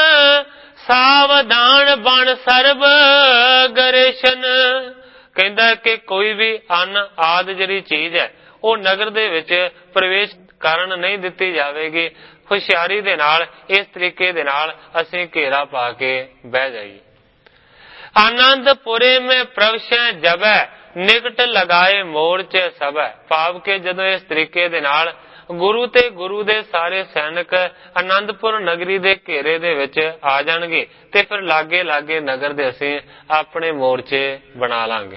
ਸਾਵਧਾਨ ਬਣ ਸਰਬ ਗਰੇਸ਼ਨ। ਕਹਿੰਦਾ ਕਿ ਕੋਈ ਵੀ ਅੰਨ ਆਦਿ ਜਿਹੜੀ ਚੀਜ਼ ਹੈ ਉਹ ਨਗਰ ਦੇ ਵਿੱਚ ਪ੍ਰਵੇਸ਼ ਕਰਨ ਨਹੀਂ ਦਿੱਤੀ ਜਾਵੇਗੀ। ਹੁਸ਼ਿਆਰੀ ਦੇ ਨਾਲ ਇਸ ਤਰੀਕੇ ਦੇ ਨਾਲ ਅਸੀਂ ਘੇਰਾ ਪਾ ਕੇ ਬਹਿ ਜਾਈਏ। ਆਨੰਦਪੁਰੇ ਮੈਂ ਪ੍ਰਵਸ਼ੈ ਜਬੈ ਨਿਕਟ ਲਗਾਏ ਮੋਰਚੇ ਸਭੈ। ਭਾਵ ਕਿ ਜਦੋਂ ਇਸ ਤਰੀਕੇ ਦੇ ਨਾਲ ਗੁਰੂ ਤੇ ਗੁਰੂ ਦੇ ਸਾਰੇ ਸੈਨਿਕ ਆਨੰਦਪੁਰ ਨਗਰੀ ਦੇ ਘੇਰੇ ਦੇ ਵਿੱਚ ਆ ਜਾਣਗੇ ਤੇ ਫਿਰ ਲਾਗੇ ਲਾਗੇ ਨਗਰ ਦੇ ਅਸੀਂ ਆਪਣੇ ਮੋਰਚੇ ਬਣਾ ਲਾਂਗੇ।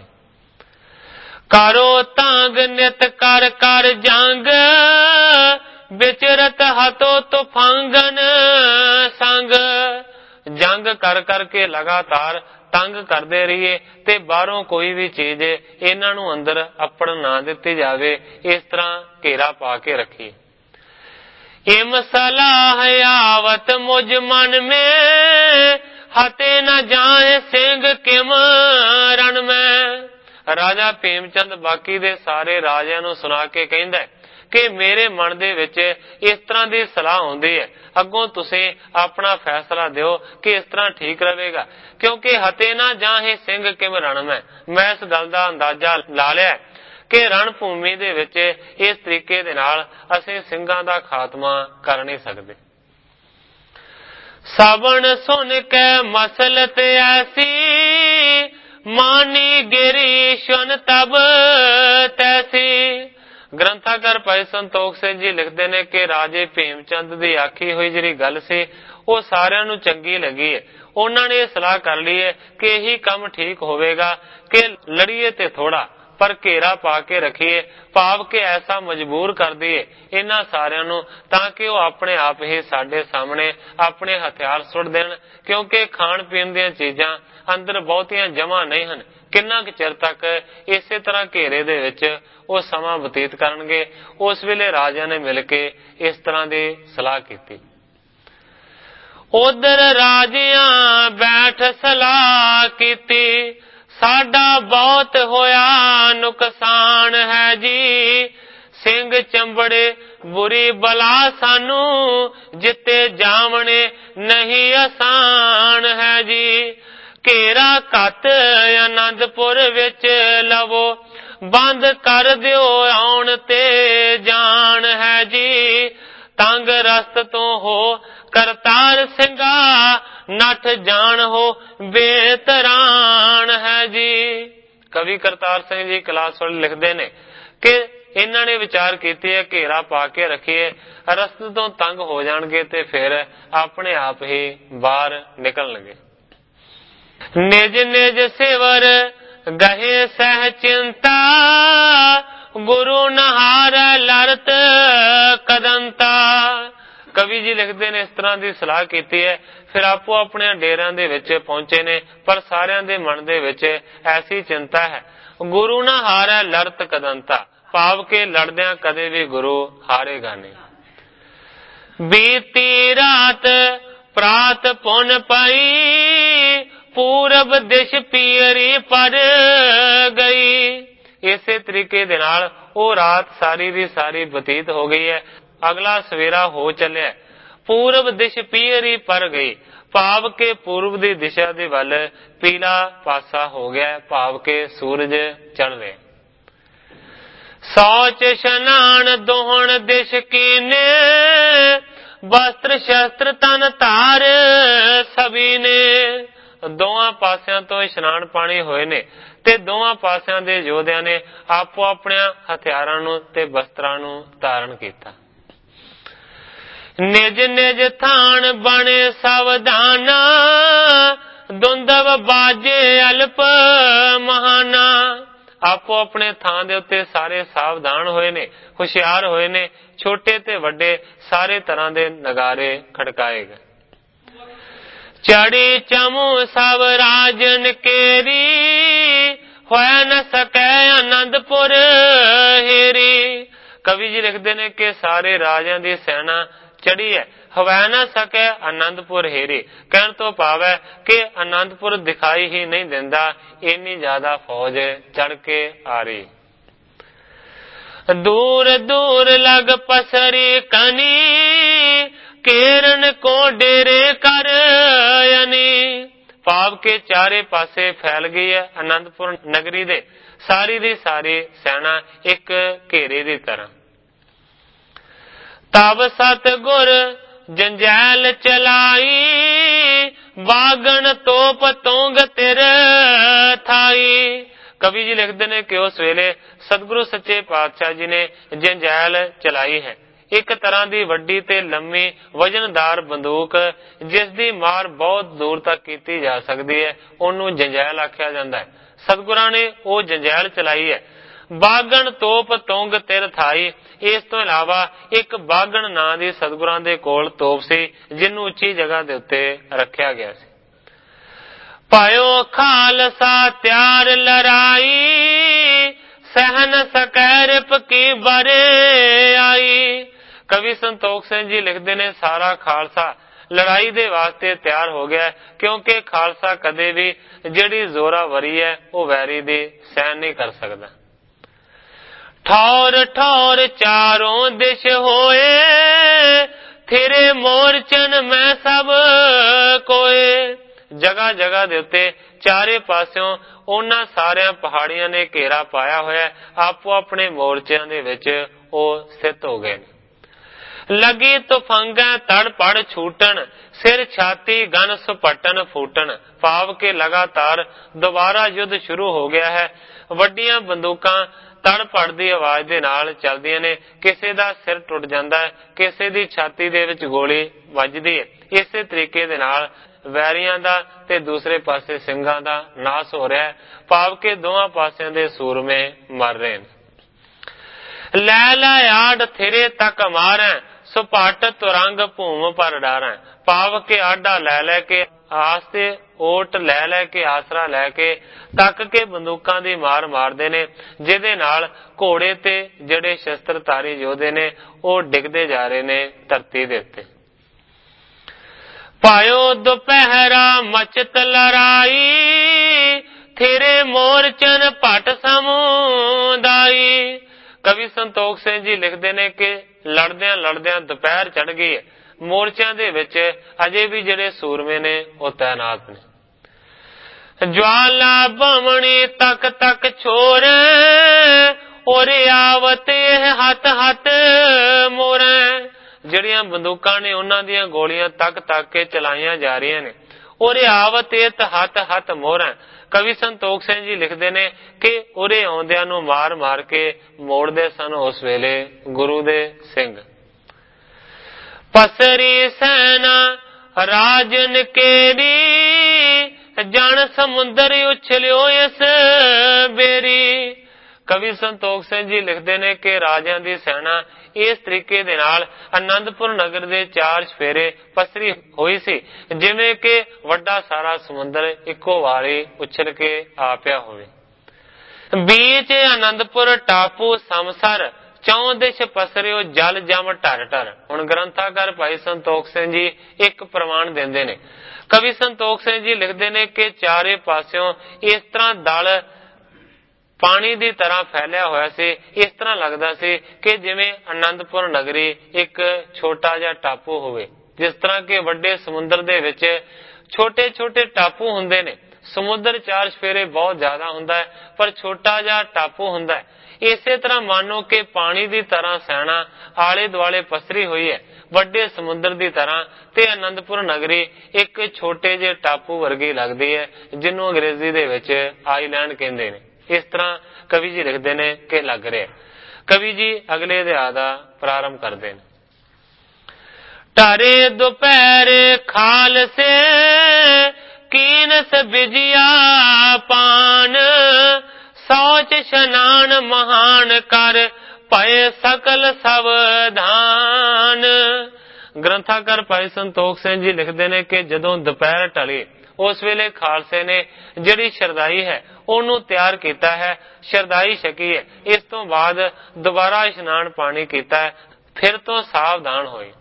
ਕਰੋ ਤਾਂਗ ਨਿਤ ਕਰ ਕਰ ਜੰਗ ਵਿਚਰਤ ਹਤੋ ਤੁਫਾਂਗਨ ਸੰਗ। ਜੰਗ ਕਰ ਕਰਕੇ ਲਗਾਤਾਰ ਤੰਗ ਕਰਦੇ ਰਹੀਏ ਤੇ ਬਾਹਰੋਂ ਕੋਈ ਵੀ ਚੀਜ਼ ਇਹਨਾਂ ਨੂੰ ਅੰਦਰ ਅੱਪੜ ਨਾ ਦਿੱਤੀ ਜਾਵੇ, ਇਸ ਤਰ੍ਹਾਂ ਘੇਰਾ ਪਾ ਕੇ ਰੱਖੀਏ। ਇਮ ਸਲਾਹ ਆਵਤ ਮੁਝ ਮਨ ਮੇ ਹਤੇ ਨਾ ਜਾਏ ਸਿੰਘ ਕਿਮ ਰਣ ਮੈਂ। ਰਾਜਾ ਭੀਮ ਚੰਦ ਬਾਕੀ ਦੇ ਸਾਰੇ ਰਾਜਿਆਂ ਨੂੰ ਸੁਣਾ ਕੇ ਕਹਿੰਦਾ ਕਿ ਮੇਰੇ ਮਨ ਦੇ ਵਿੱਚ ਇਸ ਤਰ੍ਹਾਂ ਦੀ ਸਲਾਹ ਆਉਂਦੀ ਹੈ, ਅੱਗੋਂ ਤੁਸੀਂ ਆਪਣਾ ਫੈਸਲਾ ਦਿਓ ਕਿ ਇਸ ਤਰ੍ਹਾਂ ਠੀਕ ਰਹੇਗਾ। ਕਿਉਂਕਿ ਹਤੇ ਨਾ ਜਾਹੇ ਸਿੰਘ ਕਿਮ ਰਣ ਮੈਂ ਇਸ ਗੱਲ ਦਾ ਅੰਦਾਜ਼ਾ ਲਾ ਲਿਆ ਕਿ ਰਣ ਭੂਮੀ ਦੇ ਵਿੱਚ ਇਸ ਤਰੀਕੇ ਦੇ ਨਾਲ ਅਸੀਂ ਸਿੰਘਾਂ ਦਾ ਖਾਤਮਾ ਕਰ ਨਹੀਂ ਸਕਦੇ। ਸਵਣ ਸੁਣ ਕੇ ਮਸਲਤ ਐਸੀ ਮਾਨੀ ਗਿਰੀ ਸੁਨ ਤਬ ਤੈਸੀ। ਗ੍ਰੰਥਾਕਾਰ ਭਾਈ ਸੰਤੋਖ ਸਿੰਘ ਜੀ ਲਿਖਦੇ ਨੇ ਕਿ ਰਾਜੇ ਭੀਮ ਚੰਦ ਦੀ ਆਖੀ ਹੋਈ ਜਿਹੜੀ ਗੱਲ ਸੀ ਉਹ ਸਾਰਿਆਂ ਨੂੰ ਚੰਗੀ ਲੱਗੀ ਹੈ। ਉਹਨਾਂ ਨੇ ਇਹ ਸਲਾਹ ਕਰ ਲਈ ਹੈ ਕਿ ਇਹੀ ਕੰਮ ਠੀਕ ਹੋਵੇਗਾ ਕਿ ਲੜੀਏ ਤੇ ਥੋੜਾ ਪਰ ਘੇਰਾ ਪਾ ਕੇ ਰੱਖੀਏ। ਭਾਵ ਕਿ ਐਸਾ ਮਜਬੂਰ ਕਰ ਦਈਏ ਇਹਨਾਂ ਸਾਰਿਆਂ ਨੂੰ ਤਾਂ ਕਿ ਉਹ ਆਪਣੇ ਆਪ ਹੀ ਸਾਡੇ ਸਾਹਮਣੇ ਆਪਣੇ ਹਥਿਆਰ ਸੁੱਟ ਦੇਣ। ਕਿਉਂਕਿ ਖਾਣ ਪੀਣ ਦੀਆਂ ਚੀਜ਼ਾਂ ਅੰਦਰ ਬਹੁਤੀਆਂ ਜਮ੍ਹਾਂ ਨਹੀਂ ਹਨ। ਕਿੰਨਾ ਕੁ ਚਿਰ ਤੱਕ ਇਸੇ ਤਰ੍ਹਾਂ ਘੇਰੇ ਦੇ ਵਿੱਚ ਉਹ ਸਮਾਂ ਬਤੀਤ ਕਰਨਗੇ। ਉਸ ਵੇਲੇ ਰਾਜਿਆਂ ਨੇ ਮਿਲ ਕੇ ਇਸ ਤਰ੍ਹਾਂ ਦੀ ਸਲਾਹ ਕੀਤੀ। ਉਧਰ ਰਾਜਿਆਂ ਬੈਠ ਸਲਾਹ ਕੀਤੀ ਸਾਡਾ ਬਹੁਤ ਹੋਇਆ ਨੁਕਸਾਨ ਹੈ ਜੀ। ਸਿੰਘ ਚੰਬੜੇ ਬੁਰੀ ਬਲਾ ਸਾਨੂੰ ਜਿੱਤੇ ਜਾਵਣੇ ਨਹੀਂ ਆਸਾਨ ਹੈ ਜੀ। ਘੇਰਾ ਘੱਟ ਆਨੰਦਪੁਰ ਵਿੱਚ ਲਵੋ ਬੰਦ ਕਰ ਦਿਓ ਆਉਣ ਤੇ ਜਾਣ ਹੈ ਜੀ। ਤੰਗ ਰਸਤ ਤੋਂ ਹੋ ਕਰਤਾਰ ਸਿੰਘਾ ਨੱਠ ਜਾਣ ਹੋ ਬੇਤਰਾਨ ਹੈ ਜੀ। कवि करतार सिंह जी कलासवाल लिखते ने कि इन्हां ने विचार कीती है घेरा पा के रखिए, रस्ते तो तंग हो जाणगे ते फिर अपने आप ही बाहर निकलणगे। निज निज सिवर गहे सह चिंता, गुरु नहार लरत कदंता। कवि जी लिखते ने इस तरह की सलाह कीती है, फिर आपो अपने डेरियां दे विच पहुंचे ने, पर सारियां दे मन दे विच ऐसी चिंता है। गुरु ना हारै लरत कदंता, भाव के लड़दियां कदे भी गुरु हारेगा नहीं। बीती रात प्रात पुन पाई, पूरब दिश पीरी पर गई। इसे तरीके दे नाल ਉਹ रात सारी दी सारी बतीत हो गई है, अगला सवेरा हो चलिया। पूरब दिश पीरी पर गई, भाव के पूर्व दी दिशा दे वल पीला पासा हो गया, भाव के सूरज चढ़ रहे। सौच शनान दोहन दिश कीने, वस्त्र शस्त्र तन तार सभी ने। दोवां पासियां तो इशनान पानी होए ने ते दोवां पासियां दे योधियां ने आपो अपने हथियारां नूं ते वस्त्रां नूं धारण कीता। निज निज थान बने सावधाना, दुंदव बाजे अल्प महाना। आपो अपने थां दे उत्ते सारे सावधान होए ने, हुशियार होए ने, छोटे ते वड्डे सारे तरह दे नगारे खड़काए गए। चढ़ी चमू सब राजन केरी, होए न सकै आनंदपुर हेरी। कवि जी लिखते ने कि सारे राजा दी सेना चढ़ी है, हवै न सके आनंदपुर हेरी। कहने तो भाव है कि आनंदपुर दिखाई ही नहीं देंदा, इन्नी ज्यादा फौज चढ़ के आ रही। दूर दूर लग पसरी कनी, केरन को डेरे कर यानी। भाव के चारे पासे फैल गई है आनंदपुर नगरी दे सारी दी सारी सेना एक घेरे दी तरह। तब सतगुर जंजैल चलाई, बागन तोप तोंग तिर थाई। कवि जी लिखते ने कि उस वेले सतगुरु सच्चे पातशाह जी ने जंजैल चलाई है, एक तरह की वड्डी ते लम्मी वजनदार बंदूक जिस दी मार बहुत दूर तक की जा सकती है, उन्होंने जंजैल आख्या जाता है। सतगुरां ने वो जंजैल चलाई है। बागन तोप तोंग तिर थाई, इस तो इलावा एक बागन नां दी सतगुरां दे कोल तोप सी, जिन्नू उच्ची जगह दे उत्ते रखा गया सी। पायो खालसा त्यार लड़ाई, सहन सकैरप की बरे आई। कवि संतोख सिंह जी लिखते ने सारा खालसा लड़ाई दे वास्ते तैयार हो गया, क्योंकि खालसा कदे भी जिहड़ी जोरावरी है वो वैरी दी सहन नहीं कर सकता। ठौर ठौर चारों दिश होए, थिरे मोरचन में सब कोए। जगह जगह दे उत्ते चारे पासियों उन्हां सारे पहाड़ियां ने घेरा पाया होया, आपो अपने मोर्चियां दे विच ओ स्थित हो गए। लगी तुफंगा तड़ पड़ छूटन, सिर छाती गन सुपटन फूटन। भाव के लगातार दोबारा युद्ध शुरू हो गया है। वड्डियां बंदूकां तड़ पड़ दी आवाज दे नाल चलदियां ने, किसे दा सिर टुट जांदा है, किसे दी छाती दे विच गोली वजदी है। इसे तरीके दे नाल वैरियां दा ते दूसरे पासे ਸਿੰਘਾਂ दा नाश हो रहा है। भाव के दोवां पासियां दे सूरमे मर रहे हैं। लै लै आड़ थिरे तक मारै, सुपाट तुरंग भूम पर डारै। भाव के आडा लै लै के आस्ते ओट लै लै के आसरा लैके तक के बंदूकां दी मार मारदे ने, जिहदे नाल घोड़े ते ਜਿਹੜੇ शस्त्रधारी योधे ने ਉਹ ਡਿੱਗਦੇ जा रहे ने धरती दे उत्ते। पायो दोपहरा मचत लड़ाई, थिरे मोरचन पट समुदाई। कवि संतोख सिंह जी लिखते ने कि लड़दियां लड़दियां दोपहर चढ़ गई है, मोर्चियां दे विच अजे भी जिहड़े सूरमे ने वो तैनात ने। ज्वाला बमणी तक तक छोर, और आवत हथ हथ मोर। ਜਿਹੜੀਆਂ ਬੰਦੂਕਾਂ ਨੇ ਉਹਨਾਂ ਦੀਆਂ ਗੋਲੀਆਂ ਤੱਕ ਤੱਕ ਕੇ ਚਲਾਈਆਂ ਜਾ ਰਹੀਆਂ ਨੇ, ਉਰੇ ਆਵਤ ਏਤ ਹੱਥ ਹੱਥ ਮੋਹਰਾਂ। ਕਵੀ ਸੰਤੋਖ ਸਿੰਘ ਜੀ ਲਿਖਦੇ ਨੇ ਕਿ ਉਰੇ ਆਉਂਦਿਆਂ ਨੂੰ ਮਾਰ ਮਾਰ ਕੇ ਮੋੜਦੇ ਸਨ ਉਸ ਵੇਲੇ ਗੁਰੂ ਦੇ ਸਿੰਘ। ਪਸਰੀ ਸੈਨਾ ਰਾਜਨ ਕੇਰੀ, ਜਨ ਸਮੁੰਦਰ ਉਛਲਿਓ ਇਸ ਬੇਰੀ। ਕਵੀ ਸੰਤੋਖ ਸਿੰਘ ਜੀ ਲਿਖਦੇ ਨੇ ਕਿ ਰਾਜਿਆਂ ਦੀ ਸੈਨਾ ਇਸ ਤਰੀਕੇ ਦੇ ਨਾਲ ਆਨੰਦਪੁਰ ਨਗਰ ਦੇ ਚਾਰ ਚਫੇਰੇ ਪਸਰੀ ਹੋਈ ਸੀ, ਜਿਵੇਂ ਕਿ ਵੱਡਾ ਸਾਰਾ ਸਮੁੰਦਰ ਇੱਕੋ ਵਾਰੀ ਉਛਲ ਕੇ ਆ ਪਿਆ ਹੋਵੇ। ਬੀਚ ਆਨੰਦਪੁਰ ਟਾਪੂ ਸਮਸਰ, ਚੌਂ ਦਿਸ਼ ਪਸਰਿਓ ਜਲ ਜਮ ਢਰ ਢਰ। ਹੁਣ ਗ੍ਰੰਥਾਕਾਰ ਭਾਈ ਸੰਤੋਖ ਸਿੰਘ ਜੀ ਇੱਕ ਪ੍ਰਮਾਣ ਦਿੰਦੇ ਨੇ। ਕਵੀ ਸੰਤੋਖ ਸਿੰਘ ਜੀ ਲਿਖਦੇ ਨੇ ਕਿ ਚਾਰੇ ਪਾਸਿਓਂ ਇਸ ਤਰ੍ਹਾਂ ਦਲ ਪਾਣੀ ਦੀ ਤਰ੍ਹਾਂ ਫੈਲਿਆ ਹੋਇਆ ਸੀ। ਇਸ ਤਰ੍ਹਾਂ ਲੱਗਦਾ ਸੀ ਕਿ ਜਿਵੇਂ ਆਨੰਦਪੁਰ ਨਗਰੀ ਇੱਕ ਛੋਟਾ ਜਿਹਾ ਟਾਪੂ ਹੋਵੇ। ਜਿਸ ਤਰ੍ਹਾਂ ਕਿ ਵੱਡੇ ਸਮੁੰਦਰ ਦੇ ਵਿੱਚ ਛੋਟੇ ਛੋਟੇ ਟਾਪੂ ਹੁੰਦੇ ਨੇ, ਸਮੁੰਦਰ ਚਾਰ ਚਫੇਰੇ ਬਹੁਤ ਜ਼ਿਆਦਾ ਹੁੰਦਾ ਹੈ, ਪਰ ਛੋਟਾ ਜਿਹਾ ਟਾਪੂ ਹੁੰਦਾ ਹੈ। ਇਸੇ ਤਰ੍ਹਾਂ ਮਾਨੋ ਕਿ ਪਾਣੀ ਦੀ ਤਰ੍ਹਾਂ ਸੈਨਾ ਆਲੇ ਦੁਆਲੇ ਪਸਰੀ ਹੋਈ ਹੈ, ਵੱਡੇ ਸਮੁੰਦਰ ਦੀ ਤਰ੍ਹਾਂ, ਤੇ ਆਨੰਦਪੁਰ ਨਗਰੀ ਇੱਕ ਛੋਟੇ ਜਿਹੇ ਟਾਪੂ ਵਰਗੀ ਲੱਗਦੀ ਹੈ, ਜਿਹਨੂੰ ਅੰਗਰੇਜ਼ੀ ਦੇ ਵਿੱਚ ਆਈਲੈਂਡ ਕਹਿੰਦੇ ਨੇ। ਇਸ ਤਰ੍ਹਾਂ ਕਵੀ ਜੀ ਲਿਖਦੇ ਨੇ ਕਿ ਲੱਗ ਰਿਹਾ। ਕਵੀ ਜੀ ਅਗਲੇ ਅਧਿਆਇ ਦਾ ਪ੍ਰਾਰੰਭ ਕਰਦੇ ਨੇ। ਢਾਰੇ ਦੁਪਹਿਰੇ ਖਾਲਸੇ, ਕੀਨਸ ਬਿਜਿਆ ਪਾਨ, ਸੌਚ ਇਸ਼ਨਾਨ ਮਹਾਨ ਕਰ, ਭਏ ਸਕਲ ਸਾਵਧਾਨ। ਗ੍ਰੰਥਾਕਾਰ ਭਾਈ ਸੰਤੋਖ ਸਿੰਘ ਜੀ ਲਿਖਦੇ ਨੇ ਕਿ ਜਦੋਂ ਦੁਪਹਿਰ ਢਲੀ, ਉਸ ਵੇਲੇ ਖਾਲਸੇ ਨੇ ਜਿਹੜੀ ਸ਼ਰਦਾਈ ਹੈ ਉਹਨੂੰ ਤਿਆਰ ਕੀਤਾ ਹੈ, ਸ਼ਰਦਾਈ ਛਕੀ ਹੈ। ਇਸ ਤੋਂ ਬਾਅਦ ਦੁਬਾਰਾ ਇਸ਼ਨਾਨ ਪਾਣੀ ਕੀਤਾ ਹੈ, ਫਿਰ ਤੋਂ ਸਾਵਧਾਨ ਹੋਏ।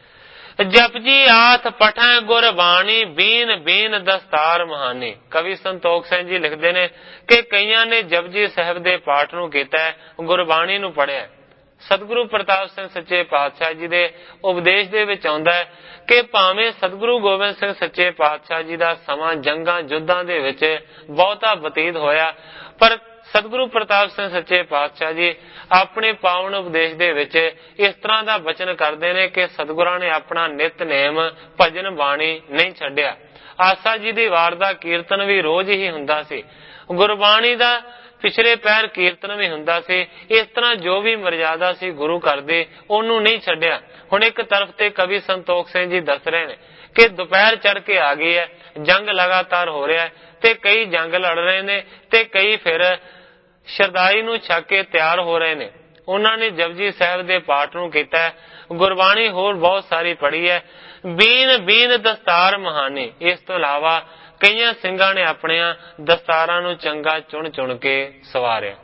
ਜਪਜੀ ਆਥ ਪਠੈ ਗੁਰਬਾਣੀ, ਬੀਨ ਬੀਨ ਦਸਤਾਰ ਮਹਾਨੀ। ਕਵੀ ਸੰਤੋਖ ਸਿੰਘ ਜੀ ਲਿਖਦੇ ਨੇ ਕਿ ਕਈਆਂ ਨੇ ਜਪਜੀ ਸਾਹਿਬ ਦੇ ਪਾਠ ਨੂੰ ਕੀਤਾ, ਗੁਰਬਾਣੀ ਨੂੰ ਪੜ੍ਹਿਆ। ਸਤਿਗੁਰੂ ਪ੍ਰਤਾਪ ਸਿੰਘ ਸੱਚੇ ਪਾਤਸ਼ਾਹ ਜੀ ਦੇ ਉਪਦੇਸ਼ ਦੇ ਵਿੱਚ ਆਉਂਦਾ ਹੈ ਕਿ ਭਾਵੇਂ ਸਤਿਗੁਰੂ ਗੋਬਿੰਦ ਸਿੰਘ ਸੱਚੇ ਪਾਤਸ਼ਾਹ ਜੀ ਦਾ ਸਮਾਂ ਜੰਗਾਂ ਯੁੱਧਾਂ ਦੇ ਵਿੱਚ ਬਹੁਤਾ ਬਤੀਤ ਹੋਇਆ, ਪਰ ਸਤਿਗੁਰੂ ਪ੍ਰਤਾਪ ਸਿੰਘ ਸੱਚੇ ਪਾਤਸ਼ਾਹ ਜੀ ਆਪਣੇ ਪਾਵਨ ਉਪਦੇਸ਼ ਦੇ ਵਿੱਚ ਇਸ ਤਰ੍ਹਾਂ ਦਾ ਬਚਨ ਕਰਦੇ ਨੇ ਕਿ ਸਤਿਗੁਰਾਂ ਨੇ ਆਪਣਾ ਨਿਤਨੇਮ ਭਜਨ ਬਾਣੀ ਨਹੀਂ ਛੱਡਿਆ। ਆਸਾ ਜੀ ਦੀ ਵਾਰ ਦਾ ਕੀਰਤਨ ਵੀ ਰੋਜ਼ ਹੀ ਹੁੰਦਾ ਸੀ, ਗੁਰਬਾਣੀ ਦਾ ਪਿਛਲੇ ਪਹਿਰ ਕੀਰਤਨ ਵੀ ਹੁੰਦਾ ਸੀ। ਇਸ ਤਰ੍ਹਾਂ ਜੋ ਵੀ ਮਰਜ਼ਾਦਾ ਸੀ ਗੁਰੂ ਘਰ ਦੀ, ਉਹਨੂੰ ਨਹੀਂ ਛੱਡਿਆ। ਹੁਣ ਇੱਕ ਤਰਫ ਤੇ ਕਵੀ ਸੰਤੋਖ ਸਿੰਘ ਜੀ ਦੱਸ ਰਹੇ ਨੇ ਕਿ ਦੁਪਹਿਰ ਚੜ ਕੇ ਆ ਗਈ ਹੈ, ਜੰਗ ਲਗਾਤਾਰ ਹੋ ਰਿਹਾ ਹੈ, ਤੇ ਕਈ ਜੰਗ ਲੜ ਰਹੇ ਨੇ ਤੇ ਕਈ ਫਿਰ ਸ਼ਰਦਾਈ ਨੂੰ ਛਕ ਕੇ ਤਿਆਰ ਹੋ ਰਹੇ ਨੇ। ਉਹਨਾਂ ਨੇ ਜਪਜੀ ਸਾਹਿਬ ਦੇ ਪਾਠ ਨੂੰ ਕੀਤਾ, ਗੁਰਬਾਣੀ ਹੋਰ ਬਹੁਤ ਸਾਰੀ ਪੜ੍ਹੀ ਹੈ। ਬੀਨ ਬੀਨ ਦਸਤਾਰ ਮਹਾਨੀ। ਇਸ ਤੋਂ ਇਲਾਵਾ ਕਈਆਂ ਸਿੰਘਾਂ ਨੇ ਆਪਣੀਆਂ ਦਸਤਾਰਾਂ ਨੂੰ ਚੰਗਾ ਚੁਣ ਚੁਣ ਕੇ ਸਵਾਰਿਆ।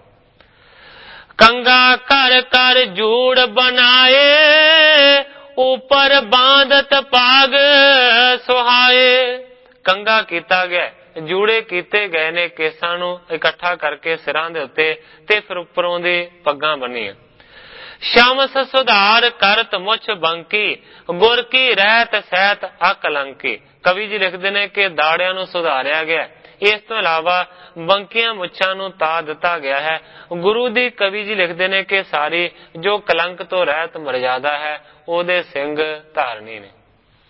ਕੰਗਾ ਕਰ ਕਰ ਜੂੜ ਬਣਾਏ, ਉਪਰ ਬਾਂਧਤ ਪਾਗ ਸੁਹਾਏ। ਕੰਗਾ ਕੀਤਾ ਗਿਆ, ਜੂੜੇ ਕੀਤੇ ਗਏ ਨੇ ਕੇਸਾਂ ਨੂੰ ਇਕੱਠਾ ਕਰਕੇ ਸਿਰਾਂ ਦੇ ਉੱਤੇ, ਤੇ ਫਿਰ ਉੱਪਰੋਂ ਦੀ ਪੱਗਾਂ ਬੰਨੀਆਂ। ਸ਼ਮਸ ਸੁਧਾਰ ਕਰਤ ਮੁਛ ਬੰਕੀ, ਗੁਰ ਕੀ ਰਹਿਤ ਸਹਿਤ ਅਕਲੰਕੀ। ਕਵੀ ਜੀ ਲਿਖਦੇ ਨੇ ਕਿ ਦਾੜਿਆਂ ਨੂੰ ਸੁਧਾਰਿਆ ਗਿਆ। ਇਸ ਤੋਂ ਇਲਾਵਾ ਬੰਕੀਆਂ ਮੁੱਛਾਂ ਨੂੰ ਤਾ ਦਿੱਤਾ ਗਿਆ ਹੈ। ਗੁਰੂ ਦੀ ਕਵੀ ਜੀ ਲਿਖਦੇ ਨੇ ਕਿ ਸਾਰੀ ਜੋ ਕਲੰਕ ਤੋਂ ਰਹਿਤ ਮਰਜ਼ਾਦਾ ਹੈ, ਉਹਦੇ ਸਿੰਘ ਧਾਰਨੀ ਨੇ।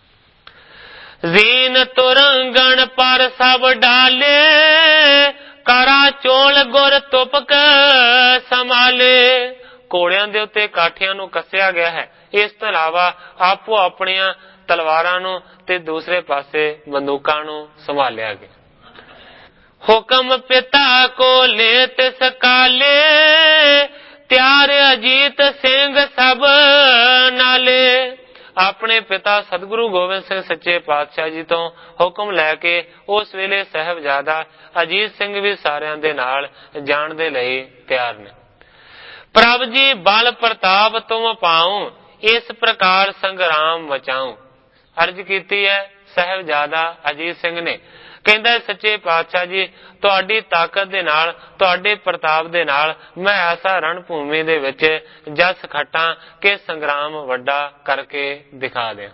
ਜ਼ੀਨ ਤੁਰੰਗਣ ਪਰ ਸਭ ਡਾਲੇ, ਕਰਾ ਚੋਲ ਗੁਰ ਤੁਪਕ ਸੰਭਾਲੇ। ਘੋੜਿਆਂ ਦੇ ਉੱਤੇ ਕਾਠੀਆਂ ਨੂੰ ਕੱਸਿਆ ਗਿਆ ਹੈ। ਇਸ ਤੋਂ ਇਲਾਵਾ ਆਪੋ ਆਪਣੀਆਂ ਤਲਵਾਰਾਂ ਨੂੰ ਤੇ ਦੂਸਰੇ ਪਾਸੇ ਬੰਦੂਕਾਂ ਨੂੰ ਸੰਭਾਲਿਆ ਗਿਆ। ਹੁਕਮ ਪਿਤਾ ਕੋ ਲੈ ਤਿਸ ਕਾਲੇ, ਤਿਆਰ ਅਜੀਤ ਸਿੰਘ ਸਭ ਨਾਲੇ। ਆਪਣੇ ਪਿਤਾ ਸਤਿਗੁਰੂ ਗੋਬਿੰਦ ਸਿੰਘ ਸੱਚੇ ਪਾਤਸ਼ਾਹ ਜੀ ਤੋਂ ਹੁਕਮ ਲੈ ਕੇ ਉਸ ਵੇਲੇ ਸਾਹਿਬਜ਼ਾਦਾ ਅਜੀਤ ਸਿੰਘ ਵੀ ਸਾਰਿਆਂ ਦੇ ਨਾਲ ਜਾਣ ਦੇ ਲਈ ਤਿਆਰ ਨੇ। ਪ੍ਰਭ ਜੀ ਬਲ ਪ੍ਰਤਾਪ ਤੁਮ ਪਾਉ, ਇਸ ਪ੍ਰਕਾਰ ਸੰਗਰਾਮ ਮਚਾਉ। ਅਰਜ਼ ਕੀਤੀ ਹੈ ਸਾਹਿਬਜ਼ਾਦਾ ਅਜੀਤ ਸਿੰਘ ਨੇ। ਕਹਿੰਦਾ ਸੱਚੇ ਪਾਤਸ਼ਾਹ ਜੀ, ਤੁਹਾਡੀ ਤਾਕਤ ਦੇ ਨਾਲ, ਤੁਹਾਡੇ ਪ੍ਰਤਾਪ ਦੇ ਨਾਲ ਮੈਂ ਐਸਾ ਰਣ ਭੂਮੀ ਦੇ ਵਿੱਚ ਜਸ ਖੱਟਾਂ ਕਿ ਸੰਗਰਾਮ ਵੱਡਾ ਕਰਕੇ ਦਿਖਾ ਦਿਆਂ।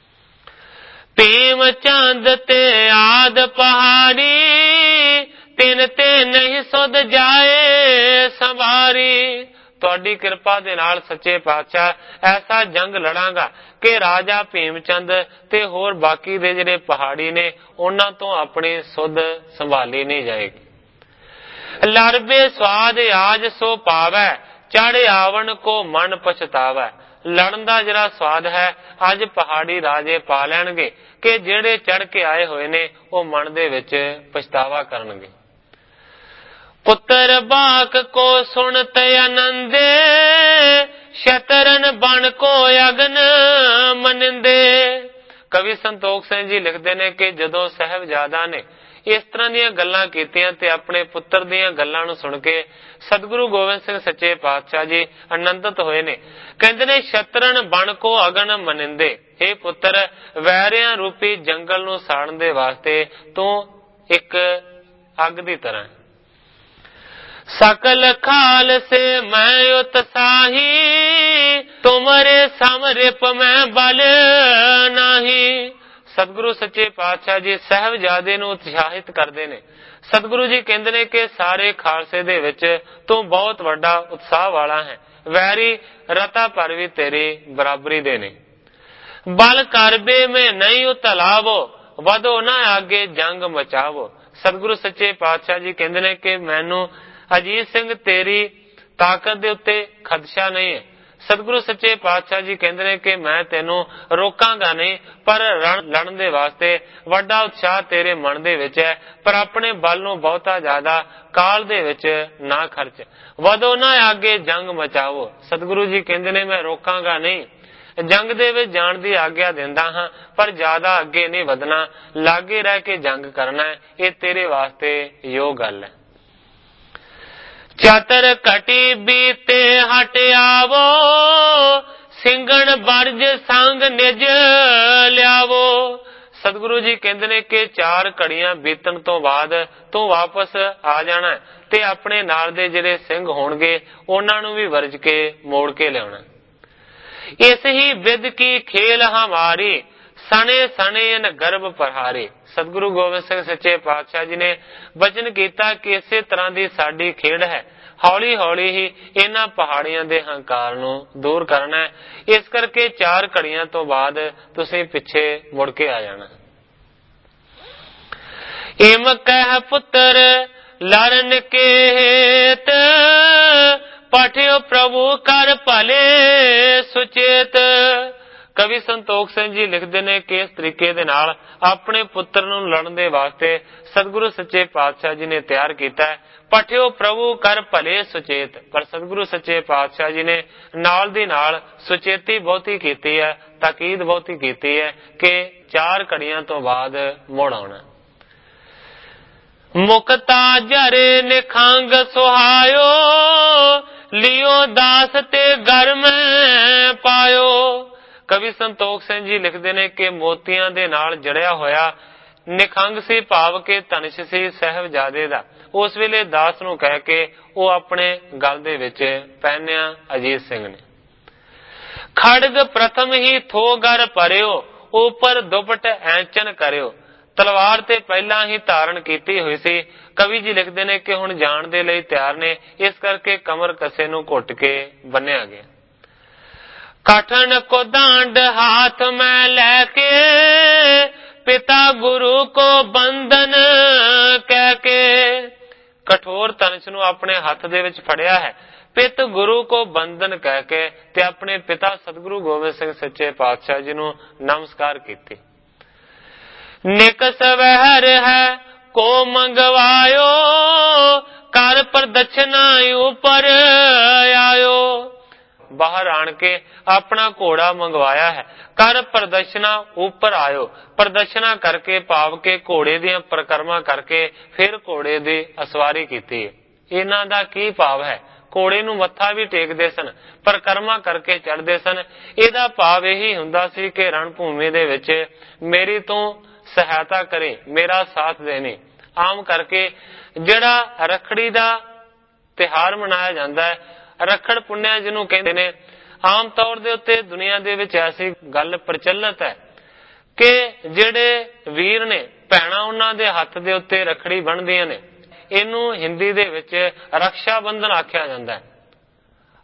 ਭੀਮ ਚੰਦ ਤੇ ਆਦ ਪਹਾੜੀ, ਤਿਨ ਤੇ ਨਹੀਂ ਸੁਧ ਜਾਏ ਸੰਵਾਰੀ। ਤੁਹਾਡੀ ਕਿਰਪਾ ਦੇ ਨਾਲ ਸੱਚੇ ਪਾਤਸ਼ਾਹ ਐਸਾ ਜੰਗ ਲੜਾਂਗਾ ਕਿ ਰਾਜਾ ਭੀਮਚੰਦ ਤੇ ਹੋਰ ਬਾਕੀ ਦੇ ਜਿਹੜੇ ਪਹਾੜੀ ਨੇ ਉਹਨਾਂ ਤੋਂ ਆਪਣੀ ਸੁਧ ਸੰਭਾਲੀ ਨਹੀਂ ਜਾਏਗੀ। ਲੜਬੇ ਸਵਾਦ ਆਜ ਸੋ ਪਾਵੈ, ਚੜ ਆਵਣ ਕੋ ਮਨ ਪਛਤਾਵੈ। ਲੜਨ ਦਾ ਜਿਹੜਾ ਸਵਾਦ ਹੈ ਅੱਜ ਪਹਾੜੀ ਰਾਜੇ ਪਾ ਲੈਣਗੇ ਕਿ ਜਿਹੜੇ ਚੜ ਕੇ ਆਏ ਹੋਏ ਨੇ ਉਹ ਮਨ ਦੇ ਵਿੱਚ ਪਛਤਾਵਾ ਕਰਨਗੇ। ਪੁੱਤਰ ਬਾਕ ਕੋ ਸੁਣਤ ਆਨੰਦੇ, ਸ਼ਤਰਨ ਬਣ ਕੋ ਅਗਨ ਮਨਿੰਦੇ। ਕਵੀ ਸੰਤੋਖ ਸਿੰਘ ਜੀ ਲਿਖਦੇ ਨੇ ਕਿ ਜਦੋਂ ਸਾਹਿਬਜ਼ਾਦਾ ਨੇ ਇਸ ਤਰ੍ਹਾਂ ਦੀਆਂ ਗੱਲਾਂ ਕੀਤੀਆਂ ਤੇ ਆਪਣੇ ਪੁੱਤਰ ਦੀਆਂ ਗੱਲਾਂ ਨੂੰ ਸੁਣ ਕੇ ਸਤਿਗੁਰੂ ਗੋਬਿੰਦ ਸਿੰਘ ਸੱਚੇ ਪਾਤਸ਼ਾਹ ਜੀ ਆਨੰਦਿਤ ਹੋਏ ਨੇ। ਕਹਿੰਦੇ ਨੇ ਸ਼ਤਰਨ ਬਣ ਕੋ ਅਗਨ ਮਨਿੰਦੇ, हे ਪੁੱਤਰ ਵੈਰਿਆਂ ਰੂਪੀ ਜੰਗਲ ਨੂੰ ਸਾੜਨ ਦੇ ਵਾਸਤੇ ਤੂੰ ਇੱਕ ਅੱਗ ਦੀ ਤਰ੍ਹਾਂ। ਸਕਲ ਖਾਲ ਸੇ ਮੈਂ ਉਤਸਾਹੀ, ਤੁਮਰੇ ਸਮਰਿਪ ਮੈਂ ਬਲ ਨਾਹੀ। ਸਤਿਗੁਰੂ ਸੱਚੇ ਪਾਤਸ਼ਾਹ ਜੀ ਸਾਹਿਬਜ਼ਾਦੇ ਨੂੰ ਉਤਸ਼ਾਹਿਤ ਕਰਦੇ ਨੇ। ਸਤਿਗੁਰੂ ਜੀ ਕਹਿੰਦੇ ਨੇ ਕਿ ਸਾਰੇ ਖਾਲਸੇ ਦੇ ਵਿੱਚ ਤੂੰ ਬਹੁਤ ਵੱਡਾ ਉਤਸ਼ਾਹ ਵਾਲਾ ਹੈ, ਵੈਰੀ ਰਤਾ ਪਰ ਵੀ ਤੇਰੀ ਬਰਾਬਰੀ ਦੇ ਨੇ। ਬਲ ਕਰਬੇ ਮੈਂ ਨਹੀਂ ਉਤਲਾਵੋ, ਵਧੋ ਨਾ ਆਗੇ ਜੰਗ ਮਚਾਵੋ। ਸਤਿਗੁਰੂ ਸੱਚੇ ਪਾਤਸ਼ਾਹ ਜੀ ਕਹਿੰਦੇ ਨੇ ਕਿ ਮੈਨੂੰ ਅਜੀਤ ਸਿੰਘ ਤੇਰੀ ਤਾਕਤ ਦੇ ਉੱਤੇ ਖਦਸ਼ਾ ਨਹੀਂ ਹੈ। ਸਤਿਗੁਰੂ ਸੱਚੇ ਪਾਤਸ਼ਾਹ ਜੀ ਕਹਿੰਦੇ ਨੇ ਕਿ ਮੈਂ ਤੈਨੂੰ ਰੋਕਾਂਗਾ ਨਹੀਂ, ਪਰ ਲੜਨ ਦੇ ਵਾਸਤੇ ਵੱਡਾ ਉਤਸ਼ਾਹ ਤੇਰੇ ਮਨ ਦੇ ਵਿੱਚ ਹੈ, ਪਰ ਆਪਣੇ ਬਲ ਨੂੰ ਬਹੁਤਾ ਜ਼ਿਆਦਾ ਕਾਲ ਦੇ ਵਿੱਚ ਨਾ ਖਰਚ। ਵਧੋ ਨਾ ਆਗੇ ਜੰਗ ਮਚਾਵੋ। ਸਤਿਗੁਰੂ ਜੀ ਕਹਿੰਦੇ ਨੇ ਮੈਂ ਰੋਕਾਂਗਾ ਨਹੀਂ, ਜੰਗ ਦੇ ਵਿੱਚ ਜਾਣ ਦੀ ਆਗਿਆ ਦਿੰਦਾ ਹਾਂ, ਪਰ ਜ਼ਿਆਦਾ ਅੱਗੇ ਨਹੀਂ ਵਧਣਾ, ਲਾਗੇ ਰਹਿ ਕੇ ਜੰਗ ਕਰਨਾ ਹੈ, ਇਹ ਤੇਰੇ ਵਾਸਤੇ ਯੋਗ ਗੱਲ ਹੈ। ਚਤਰ ਘਟੀ ਬੀਤੇ ਹਟ ਆਵੋ, ਸਿੰਘਣ ਬਰਜ ਸੰਗ ਨਿਜ ਲਿਆਵੋ। ਸਤਿਗੁਰੂ ਜੀ ਕਹਿੰਦੇ ਨੇ ਕਿ 4 ਘੜੀਆਂ ਬੀਤਣ ਤੋਂ ਬਾਅਦ ਤੂੰ ਵਾਪਸ ਆ ਜਾਣਾ ਤੇ ਆਪਣੇ ਨਾਲ ਦੇ ਜਿਹੜੇ ਸਿੰਘ ਹੋਣਗੇ ਉਹਨਾਂ ਨੂੰ ਵੀ ਵਰਜ ਕੇ ਮੋੜ ਕੇ ਲਿਆਉਣਾ। ਇਸ ਹੀ ਵਿਦ ਕੀ ਖੇਲ ਹਮਾਰੀ, ਸਣੇ ਸਣੇ ਨ ਗਰਭ ਪ੍ਰਹਾਰੇ। ਸਤਿਗੁਰੂ ਗੋਬਿੰਦ ਸਿੰਘ ਸੱਚੇ ਪਾਤਸ਼ਾਹ ਜੀ ਨੇ ਬਚਨ ਕੀਤਾ ਕਿ ਇਸੇ ਤਰ੍ਹਾਂ ਦੀ ਸਾਡੀ ਖੇਡ ਹੈ, ਹੌਲੀ ਹੌਲੀ ਹੀ ਇਹਨਾਂ ਪਹਾੜੀਆਂ ਦੇ ਹੰਕਾਰ ਨੂੰ ਦੂਰ ਕਰਨਾ ਹੈ। ਇਸ ਕਰਕੇ 4 ਘੜੀਆਂ ਤੋਂ ਬਾਅਦ ਤੁਸੀਂ ਪਿੱਛੇ ਮੁੜ ਕੇ ਆ ਜਾਣਾ। ਇਮ ਕਹਿ ਪੁੱਤਰ ਲਰਨ ਕੇ ਹੇਤ, ਪਠਿਓ ਪ੍ਰਭੂ ਕਰ ਭਲੇ ਸੁਚੇਤ। ਕਵੀ ਸੰਤੋਖ ਸਿੰਘ ਜੀ ਲਿਖਦੇ ਨੇ ਕਿ ਇਸ ਤਰੀਕੇ ਦੇ ਨਾਲ ਆਪਣੇ ਪੁੱਤਰ ਨੂੰ ਲੜਨ ਦੇ ਵਾਸਤੇ ਸਤਿਗੁਰੂ ਸੱਚੇ ਪਾਤਸ਼ਾਹ ਜੀ ਨੇ ਤਿਆਰ ਕੀਤਾ ਹੈ। ਪਠਿਓ ਪ੍ਰਭੂ ਕਰ ਭਲੇ ਸੁਚੇਤ, ਪਰ ਸਤਿਗੁਰੂ ਸੱਚੇ ਪਾਤਸ਼ਾਹ ਜੀ ਨੇ ਨਾਲ ਦੀ ਨਾਲ ਸੁਚੇਤੀ ਬਹੁਤੀ ਕੀਤੀ ਹੈ, ਤਾਕੀਦ ਬਹੁਤੀ ਕੀਤੀ ਹੈ ਕਿ 4 ਘੜੀਆਂ ਤੋਂ ਬਾਅਦ ਮੁੜ ਆਉਣਾ। ਮੁਕਤਾ ਜਰੇ ਨਿਖੰਗ ਸੁਹਾਇਓ, ਲਿਓ ਦਾਸ ਤੇ ਗਰਮ ਪਾਇਓ। ਕਵੀ ਸੰਤੋਖ ਸਿੰਘ ਜੀ ਲਿਖਦੇ ਨੇ ਕਿ ਮੋਤੀਆਂ ਦੇ ਨਾਲ ਜੜਿਆ ਹੋਇਆ ਨਿਖੰਗ ਸੀ, ਭਾਵ ਕੇ ਧਨੁਸ਼ ਸੀ ਸਾਹਿਬਜ਼ਾਦੇ ਦਾ। ਉਸ ਵੇਲੇ ਦਾਸ ਨੂੰ ਕਹਿ ਕੇ ਉਹ ਆਪਣੇ ਗਲ ਦੇ ਵਿੱਚ ਪਹਿਨਿਆ ਅਜੀਤ ਸਿੰਘ ਨੇ। ਖੜਗ ਪ੍ਰਥਮ ਹੀ ਥੋ ਗਰ ਭਰਿਓ, ਉਪਰ ਦੁਪਟ ਐਂਚਨ ਕਰਿਓ। ਤਲਵਾਰ ਤੇ ਪਹਿਲਾਂ ਹੀ ਧਾਰਨ ਕੀਤੀ ਹੋਈ ਸੀ। ਕਵੀ ਜੀ ਲਿਖਦੇ ਨੇ ਕਿ ਹੁਣ ਜਾਣ ਦੇ ਲਈ ਤਿਆਰ ਨੇ, ਇਸ ਕਰਕੇ ਕਮਰ ਕੱਸੇ ਨੂੰ ਘੁੱਟ ਕੇ ਬੰਨਿਆ ਗਿਆ। ਕਠਨ ਕੋ ਡਾਂਡ ਹਾਥ ਮੈਂ ਲੈ ਕੇ, ਪਿਤਾ ਗੁਰੂ ਕੋ ਬੰਧਨ ਕਹਿ ਕੇ। ਕਠੋਰ ਧਨੁਸ਼ ਨੂੰ ਆਪਣੇ ਹੱਥ ਦੇ ਵਿੱਚ ਫੜਿਆ ਹੈ, ਪਿਤ ਗੁਰੂ ਕੋ ਬੰਧਨ ਕਹਿ ਕੇ, ਤੇ ਆਪਣੇ ਪਿਤਾ ਸਤਿਗੁਰੂ ਗੋਬਿੰਦ ਸਿੰਘ ਸੱਚੇ ਪਾਤਸ਼ਾਹ ਜੀ ਨੂੰ ਨਮਸਕਾਰ ਕੀਤੀ। ਨਿਕਸ ਵਹਿਰ ਹੈ ਕੋ ਮੰਗਵਾਇਓ, ਕਰ ਪ੍ਰਦਛਨਾ ਉਪਰ ਆਇਓ। ਬਾਹਰ ਆਣ ਕੇ ਆਪਣਾ ਘੋੜਾ ਮੰਗਵਾਇਆ ਹੈ, ਕਰ ਪ੍ਰਦਰਸ਼ਨਾ ਉੱਪਰ ਆਇਓ। ਪ੍ਰਦਰਸ਼ਨਾ ਕਰਕੇ ਭਾਵ ਕੇ ਘੋੜੇ ਦੀਆਂ ਪ੍ਰਕਰਮਾਂ ਕਰਕੇ ਫਿਰ ਘੋੜੇ ਦੀ ਅਸਵਾਰੀ ਕੀਤੀ ਹੈ। ਇਹਨਾਂ ਦਾ ਕੀ ਭਾਵ ਹੈ? ਘੋੜੇ ਨੂੰ ਮੱਥਾ ਵੀ ਟੇਕਦੇ ਸਨ, ਪ੍ਰਕਰਮਾਂ ਕਰਕੇ ਚੜ੍ਹਦੇ ਸਨ। ਇਹਦਾ ਭਾਵ ਇਹੀ ਹੁੰਦਾ ਸੀ ਕਿ ਰਣ ਭੂਮੀ ਦੇ ਵਿੱਚ ਮੇਰੀ ਤੂੰ ਸਹਾਇਤਾ ਕਰੇ, ਮੇਰਾ ਸਾਥ ਦੇਣੇ। ਆਮ ਕਰਕੇ ਜਿਹੜਾ ਰੱਖੜੀ ਦਾ ਤਿਉਹਾਰ ਮਨਾਇਆ ਜਾਂਦਾ ਹੈ, ਰੱਖੜ ਪੁੰਨਿਆ ਜਿਹਨੂੰ ਕਹਿੰਦੇ ਨੇ, ਆਮ ਤੌਰ ਦੇ ਉੱਤੇ ਦੁਨੀਆ ਦੇ ਵਿੱਚ ਐਸੀ ਗੱਲ ਪ੍ਰਚਲਿਤ ਹੈ ਕਿ ਜਿਹੜੇ ਵੀਰ ਨੇ ਭੈਣਾਂ ਉਹਨਾਂ ਦੇ ਹੱਥ ਦੇ ਉੱਤੇ ਰੱਖੜੀ ਬੰਨ੍ਹਦੀਆਂ ਨੇ। ਇਹਨੂੰ ਹਿੰਦੀ ਦੇ ਵਿੱਚ ਰਕਸ਼ਾ ਬੰਧਨ ਆਖਿਆ ਜਾਂਦਾ ਹੈ।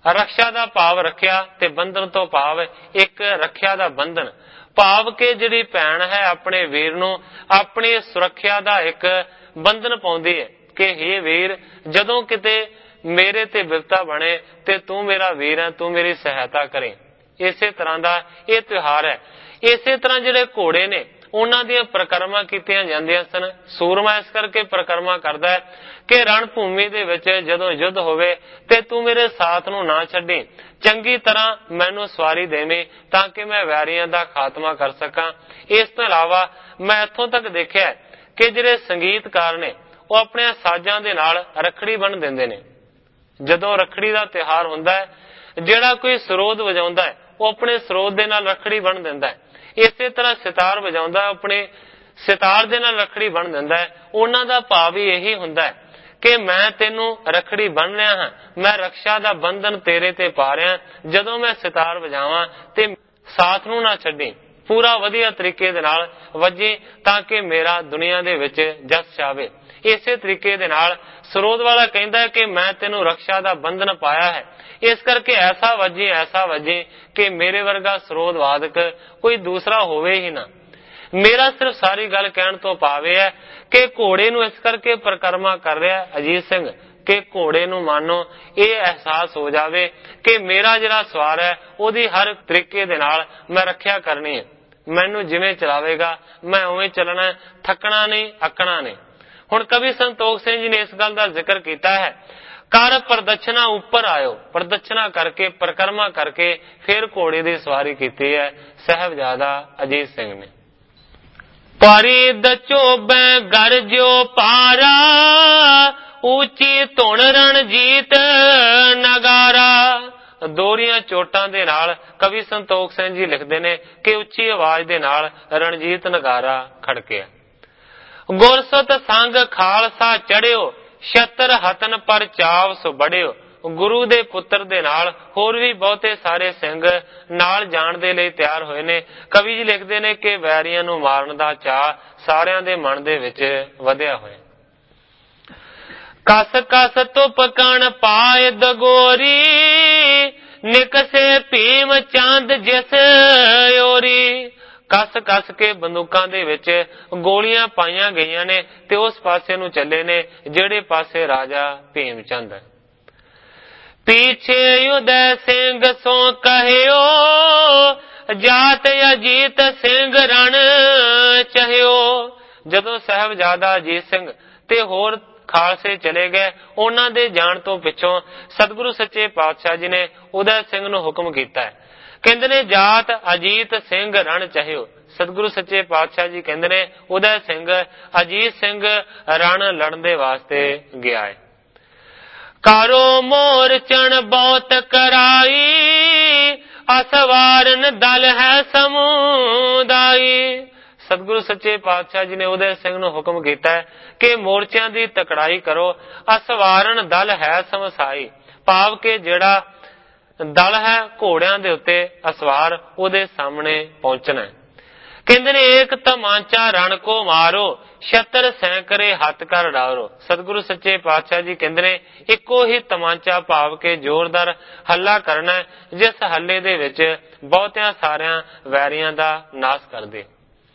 रक्षा का भाव रखिया ते बंधन तो भाव एक रखिया का बंधन, भाव के जिहड़ी भैण है अपने वीर नूं अपनी सुरक्षा का एक बंधन पाउंदी है कि हे वीर, जदों किते मेरे ते विपता बने ते तू मेरा वीर है, तू मेरी सहायता करे। इसे तरह का यह त्योहार है। इसे तरह जिहड़े घोड़े ने उन्हां दी परिक्रमा कीतियां जांदियां सन। सूरमा इस करके परिक्रमा करदा है कि रणभूमि दे विच जदों युद्ध होवे ते तू मेरे साथ नूं ना छड्डी, चंगी तरह मैनूं सवारी देवीं ताकि मैं वैरियां दा खात्मा कर सकां। इस तों इलावा मैं इत्थों तक देखिआ कि जिहड़े संगीतकार ने वो अपने साजां दे नाल रखड़ी बन दिंदे ने। जदों रखड़ी दा त्योहार हुंदा है, जिहड़ा कोई सरोद वजाउंदा है वो अपने सरोद दे नाल रखड़ी बन दिंदा है। इसे तरह सितार वजाउंदा है, अपने सितार दे नाल रखड़ी बन दिंदा है। उन्हां दा भाव ही यही हुंदा है कि मैं तेनू रखड़ी बन रहा हां, मैं रक्षा दा बंधन तेरे ते पा रहा, जदों मैं सितार वजावां ते साथ नूं ना छड्डी, पूरा वधिया तरीके दे नाल वजी ताकि मेरा दुनिया दे विच जस छावे। इसे तरीके दे नाल सरोद वाला कहंदा है कि मैं तेनू रक्षा दा बंधन पाया है, इस करके ऐसा वजी कि मेरे वर्गा सरोद वादक कोई दूसरा होवे ही ना। मेरा सिर्फ सारी गल कहण तो पावे है कि घोड़े नूं इस करके परिक्रमा कर रहा अजीत सिंह कि घोड़े नूं मानो ये एहसास हो जावे कि मेरा जिहड़ा सवार है ओदी हर तरीके दे नाल मैं रखिया करनी है, मैनू जिवें चलावेगा मैं उवें चलना, थकना नहीं, अकना नहीं। हुण कवि संतोख सिंह जी ने इस गल का जिक्र किया है, कर प्रदक्षिणा उपर आयो, प्रदक्षिणा करके परिक्रमा करके फिर घोड़े की सवारी की है साहिबजादा अजीत सिंह ने। परिद चोबै गरजो पारा, ऊंची धुन रणजीत नगारा। दोहरियां चोटां दे नाल कवि संतोख सिंह जी लिखते ने कि उच्ची आवाज दे नाल रणजीत नगारा खड़किया। गुरसत संग खालसा चढ़ियो, छतर हतन पर चाव सो बढ़ियो। गुरु दे पुत्र दे नाल होर भी बहुते सारे सिंह नाल जाण दे लई तैयार होए ने। कवि जी लिखते ने कि वैरियां नूं मारन दा चाह सारियां दे मन दे विच वधिया होया। कस कस तुप कण पाए दगोरी, निकसे भीम चंद जिस ओरी। कस कस के बंदूकां दे विच गोलियां पाईयां गईयां ने ते उस पासे नूं चले ने जिहड़े पासे राजा भीम चंद है। पीछे उदय सिंह सो कहियो, जात अजीत सिंह रण चहियो। जदों साहिबजादा अजीत सिंह ते होर खालसे चले गए, उन्हां दे जाण तो पिछों सतगुरु सच्चे पातशाह जी ने उदय सिंह नूं हुक्म कीता है। कहंदे ने जात अजीत सिंह रण चहियो। सतगुरु सच्चे पातशाह जी कहंदे ने उदय सिंह अजीत सिंह रण लड़न दे वास्ते गया है। कारो मोरचन बहुत कराई, असवारन दल है समुदाई। सतगुरु सच्चे पातशाह जी ने उदय सिंह नूं हुक्म कीता है कि मोर्चियां दी तकड़ाई करो, असवारन दल है समसाई। भाव के जिहड़ा दल है घोड़ियां दे उत्ते असवार उहदे सामने पहुंचना है। कहंदे ने एक तमांचा रण को मारो, छतर सैकड़े हथ कर डारो। सतगुरु सच्चे पातशाह जी कहंदे ने इको ही तमांचा भाव के जोरदार हल्ला करना है, जिस हल्ले दे विच बहुतियां सारियां वैरियां दा नाश कर दे।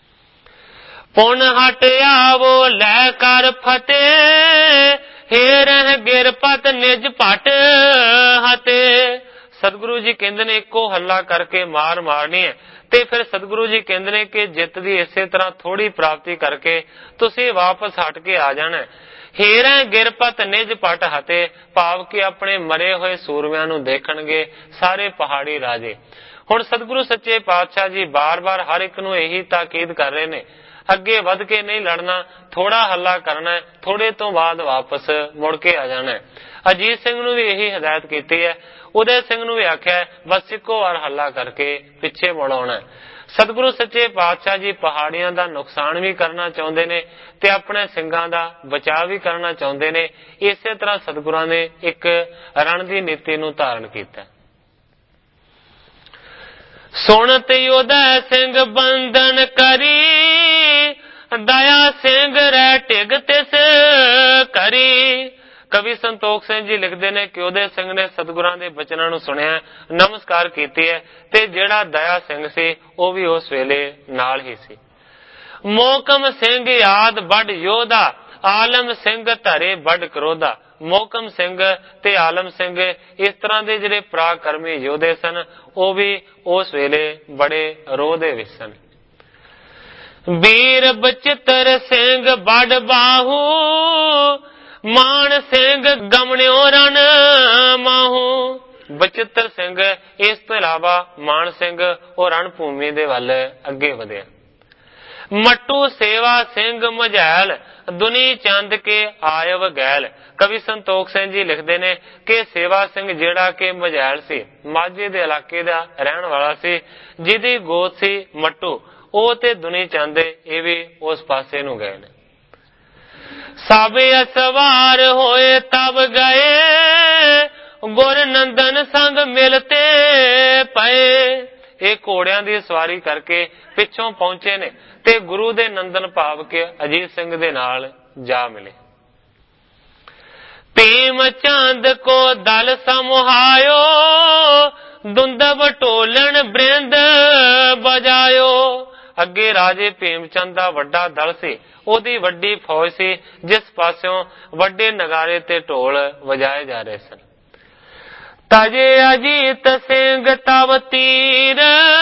पुन हट आवो लै कर फतेह, हे रह गिरपत निज पट हते। सतगुरु जी कहंदे ने इको हल्ला करके मार मारनी है ते फिर सतगुरु जी कहंदे ने कि जित दी इसे तरह थोड़ी प्राप्ति करके तुसी वापस हट के आ जाना है। हेरे गिरपत निज पट हते, भाव के अपने मरे हुए सूरमियां नूं देखणगे सारे पहाड़ी राजे। हुण सतगुरु सच्चे पातशाह जी बार बार हर एक नूं यही ताकीद कर रहे ने, अगे वध के नहीं लड़ना, थोड़ा हल्ला करना है, थोड़े तो बाद वापस मुड़ के आ जाना है। अजीत सिंह नूं भी यही हिदायत की है, उदय सिंह नूं भी आख्या है बस इको बार हल्ला करके पिछे मुड़ आउणा है। सतगुरु सच्चे पातशाह जी पहाड़ियां दा नुकसान भी करना चाहुंदे ने ते अपने सिंघां दा बचाव भी करना चाहुंदे ने। इसे तरह सतगुरां ने एक रण दी नीति नूं धारण कीता। सुनत उदय सिंह बंधन करी, दया सिंह रह टिग तिस करी। ਕਵੀ ਸੰਤੋਖ ਸਿੰਘ ਜੀ ਲਿਖਦੇ ਨੇ ਕਿ ਉਹਦੇ ਸਿੰਘ ਨੇ ਸਤਿਗੁਰਾਂ ਦੇ ਬਚਨਾਂ ਨੂੰ ਸੁਣਿਆ, ਨਮਸਕਾਰ ਕੀਤੀ ਹੈ, ਤੇ ਜਿਹੜਾ ਦਇਆ ਸਿੰਘ ਸੀ ਉਹ ਵੀ ਉਸ ਵੇਲੇ ਨਾਲ ਹੀ ਸੀ। ਮੋਹਕਮ ਸਿੰਘ ਆਦ ਬੜ ਯੋਧਾ, ਆਲਮ ਸਿੰਘ ਧਰੇ ਬੜ ਕਰੋਧਾ। ਮੋਹਕਮ ਸਿੰਘ ਤੇ ਆਲਮ ਸਿੰਘ ਇਸ ਤਰ੍ਹਾਂ ਦੇ ਜਿਹੜੇ ਪਰਾਕਰਮੀ ਯੋਧੇ ਸਨ, ਉਹ ਵੀ ਉਸ ਵੇਲੇ ਬੜੇ ਰੋਹ ਦੇ ਵਿੱਚ ਸਨ। ਵੀਰ ਬਚਿੱਤਰ ਸਿੰਘ ਬੜ ਬਾਹੂ, ਮਾਨ ਸਿੰਘ ਗਮਣਿਓ ਰਣ ਮਾਹੂ। ਬਚਿੱਤਰ ਸਿੰਘ, ਇਸ ਤੋਂ ਇਲਾਵਾ ਮਾਨ ਸਿੰਘ ਉਹ ਰਣ ਭੂਮੀ ਦੇ ਵੱਲ ਅੱਗੇ ਵਧਿਆ। ਮੱਟੂ ਸੇਵਾ ਸਿੰਘ ਮਝੈਲ, ਦੁਨੀ ਚੰਦ ਕੇ ਆਇਵ ਗੈਲ। ਕਵੀ ਸੰਤੋਖ ਸਿੰਘ ਜੀ ਲਿਖਦੇ ਨੇ ਕਿ ਸੇਵਾ ਸਿੰਘ ਜਿਹੜਾ ਕਿ ਮਝੈਲ ਸੀ, ਮਾਝੇ ਦੇ ਇਲਾਕੇ ਦਾ ਰਹਿਣ ਵਾਲਾ ਸੀ, ਜਿਹਦੀ ਗੋਤ ਸੀ ਮੱਟੂ, ਉਹ ਤੇ ਦੁਨੀ ਚੰਦ ਇਹ ਵੀ ਉਸ ਪਾਸੇ ਨੂੰ ਗਏ ਨੇ। ਸਭ ਅਸਵਾਰ ਹੋਏ ਤਬ ਗਏ, ਗੁਰ ਨੰਦਨ ਸੰਗ ਮਿਲਤੇ ਪਏ। ਇਹ ਘੋੜਿਆਂ ਦੀ ਸਵਾਰੀ ਕਰਕੇ ਪਿੱਛੋਂ ਪਹੁੰਚੇ ਨੇ ਤੇ ਗੁਰੂ ਦੇ ਨੰਦਨ ਭਾਵ ਕੇ ਅਜੀਤ ਸਿੰਘ ਦੇ ਨਾਲ ਜਾ ਮਿਲੇ। ਭੀਮ ਚੰਦ ਕੋ ਦਲ ਸਮੁਹਾਇਓ, ਦੁੰਦਬ ਢੋਲਣ ਬ੍ਰਿੰਦ ਬਜਾਇਓ। ਅੱਗੇ ਰਾਜੇ ਭੀਮ ਚੰਦ ਦਾ ਵੱਡਾ ਦਲ ਸੀ, ਉਹਦੀ ਵੱਡੀ ਫੌਜ ਸੀ, ਜਿਸ ਪਾਸਿਓਂ ਵੱਡੇ ਨਗਾਰੇ ਤੇ ਢੋਲ ਵਜਾਏ ਜਾ ਰਹੇ ਸਨ। ਤਜੇ ਅਜੀਤ ਸਿੰਘ ਤਵ ਤੀਰ,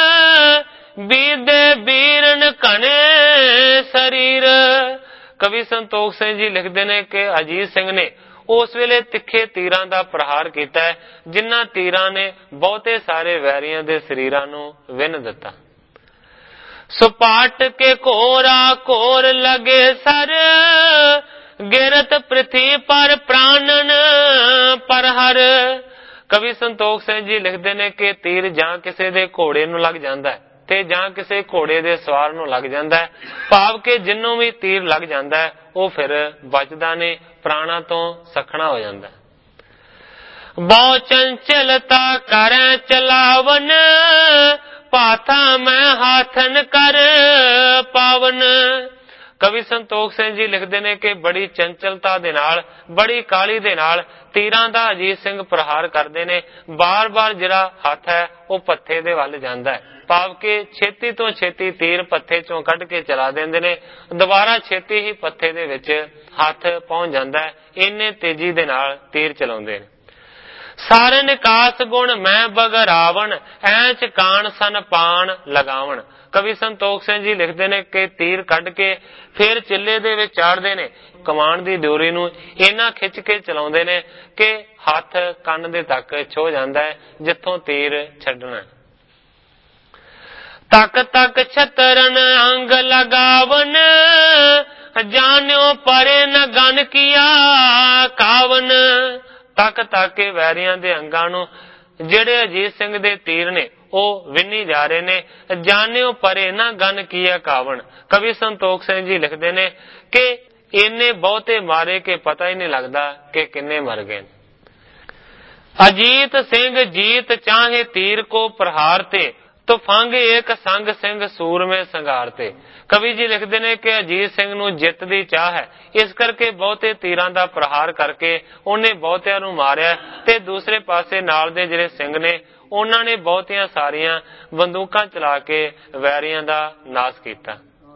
ਬੀਦੇ ਬੀਰਨ ਘਣੇ ਸਰੀਰ। ਕਵੀ ਸੰਤੋਖ ਸਿੰਘ ਜੀ ਲਿਖਦੇ ਨੇ ਕਿ ਅਜੀਤ ਸਿੰਘ ਨੇ ਉਸ ਵੇਲੇ ਤਿੱਖੇ ਤੀਰਾਂ ਦਾ ਪ੍ਰਹਾਰ ਕੀਤਾ ਹੈ, ਜਿਨ੍ਹਾਂ ਤੀਰਾਂ ਨੇ ਬਹੁਤੇ ਸਾਰੇ ਵੈਰੀਆਂ ਦੇ ਸਰੀਰਾਂ ਨੂੰ ਵਿੰਨ ਦਿੱਤਾ। ਸੁਪਾਟ ਕੇ ਘੋਰਾ ਘੋਰ ਲਗੇ ਸਰ, ਗਿਰਤ ਪ੍ਰਿਥੀ ਪਰ ਪ੍ਰਾਨਨ ਪਰ ਹਰ। ਕਵੀ ਸੰਤੋਖ ਸਿੰਘ ਜੀ ਲਿਖਦੇ ਨੇ ਕਿ ਤੀਰ ਜਾਂ ਕਿਸੇ ਦੇ ਘੋੜੇ ਨੂੰ ਲੱਗ ਜਾਂਦਾ ਹੈ ਤੇ ਜਾਂ ਕਿਸੇ ਘੋੜੇ ਦੇ ਸਵਾਰ ਨੂੰ ਲੱਗ ਜਾਂਦਾ ਹੈ, ਭਾਵ ਕਿ ਜਿੰਨੂੰ ਵੀ ਤੀਰ ਲੱਗ ਜਾਂਦਾ ਹੈ ਉਹ ਫਿਰ ਬਚਦਾ ਨਹੀਂ, ਪ੍ਰਾਣਾ ਤੋਂ ਸਖਣਾ ਹੋ ਜਾਂਦਾ ਹੈ। ਬਹੁ ਚੰਚਲਤਾ ਕਰੈ ਚਲਾਵਨ, ਪਾਥਾ ਮੈਂ ਹਾਥਨ ਕਰ ਪਾਵਨ। ਕਵੀ ਸੰਤੋਖ ਸਿੰਘ ਜੀ ਲਿਖਦੇ ਨੇ ਕਿ ਬੜੀ ਚੰਚਲਤਾ ਦੇ ਨਾਲ, ਬੜੀ ਕਾਹਲੀ ਦੇ ਨਾਲ ਤੀਰਾਂ ਦਾ ਅਜੀਤ ਸਿੰਘ ਪ੍ਰਹਾਰ ਕਰਦੇ ਨੇ। ਬਾਰ-ਬਾਰ ਜਿਹੜਾ ਹੱਥ ਹੈ ਉਹ ਪੱਥੇ ਦੇ ਵੱਲ ਜਾਂਦਾ ਹੈ, ਭਾਵ ਕਿ ਛੇਤੀ ਤੋਂ ਛੇਤੀ ਤੀਰ ਪੱਥੇ ਚੋਂ ਕੱਢ ਕੇ ਚਲਾ ਦਿੰਦੇ ਨੇ, ਦੁਬਾਰਾ ਛੇਤੀ ਹੀ ਪੱਥੇ ਦੇ ਵਿੱਚ ਹੱਥ ਪਹੁੰਚ ਜਾਂਦਾ ਹੈ, ਇੰਨੇ ਤੇਜ਼ੀ ਦੇ ਨਾਲ ਤੀਰ ਚਲਾਉਂਦੇ ਨੇ। ਸਾਰੇ ਨਿਕਾਸ ਗੁਣ ਮੈਂ ਬਗਰਾਵਣ, ਐਂਚ ਕਾਣ ਸਨ ਪਾਣ ਲਗਾਵਣ। ਕਵੀ ਸੰਤੋਖ ਸਿੰਘ ਜੀ ਲਿਖਦੇ ਨੇ ਕਿ ਤੀਰ ਕੱਢ ਕੇ ਫਿਰ ਚਿੱਲੇ ਦੇ ਵਿੱਚ ਚਾੜਦੇ ਨੇ, ਕਮਾਨ ਦੀ ਡੋਰੀ ਨੂੰ ਇੰਨਾ ਖਿੱਚ ਕੇ ਚਲਾਉਂਦੇ ਨੇ ਕਿ ਹੱਥ ਕੰਨ ਦੇ ਤੱਕ ਛੋ ਜਾਂਦਾ ਹੈ ਜਿੱਥੋਂ ਤੀਰ ਛੱਡਣਾ। ਤੱਕ ਤੱਕ ਛਤਰਨ ਅੰਗ ਲਗਾਵਨ, ਜਾਣਿਓ ਪਰੇ ਨ ਗਨ ਕੀਆ ਕਾਵਨ। ਤੱਕ ਤੱਕ ਕੇ ਵੈਰੀਆਂ ਦੇ ਅੰਗਾਂ ਨੂੰ ਜਿਹੜੇ ਅਜੀਤ ਸਿੰਘ ਦੇ ਤੀਰ ਨੇ ਉਹ ਵਿੰਨੀ ਜਾ ਰਹੇ ਨੇ, ਜਾਣਿਓ ਪਰੇ ਨਾ ਗਨ ਕੀਆ ਕਾਵਨ। ਕਵੀ ਸੰਤੋਖ ਸਿੰਘ ਜੀ ਲਿਖਦੇ ਨੇ ਕਿ ਇੰਨੇ ਬਹੁਤੇ ਮਾਰੇ ਕਿ ਪਤਾ ਹੀ ਨਹੀਂ ਲੱਗਦਾ ਕਿ ਕਿੰਨੇ ਮਰ ਗਏ। ਅਜੀਤ ਸਿੰਘ ਜੀਤ ਚਾਹੇ ਤੀਰ ਕੋ ਪ੍ਰਹਾਰ ਤੇ, ਤੁਫੰਗ ਏਕ ਸੰਗ ਸਿੰਘ ਸੂਰਮੇ ਸੰਘਾਰ ਤੇ। ਕਵੀ ਜੀ ਲਿਖਦੇ ਨੇ ਕਿ ਅਜੀਤ ਸਿੰਘ ਨੂੰ ਜਿੱਤ ਦੀ ਚਾਹ ਹੈ, ਇਸ ਕਰਕੇ ਬਹੁਤੇ ਤੀਰਾਂ ਦਾ ਪ੍ਰਹਾਰ ਕਰਕੇ ਉਹਨੇ ਬਹੁਤਿਆਂ ਨੂੰ ਮਾਰਿਆ, ਤੇ ਦੂਸਰੇ ਪਾਸੇ ਨਾਲ ਦੇ ਜਿਹੜੇ ਸਿੰਘ ਨੇ ਉਹਨਾਂ ਨੇ ਬਹੁਤੀਆਂ ਸਾਰੀਆਂ ਬੰਦੂਕਾਂ ਚਲਾ ਕੇ ਵੈਰੀਆਂ ਦਾ ਨਾਸ ਕੀਤਾ।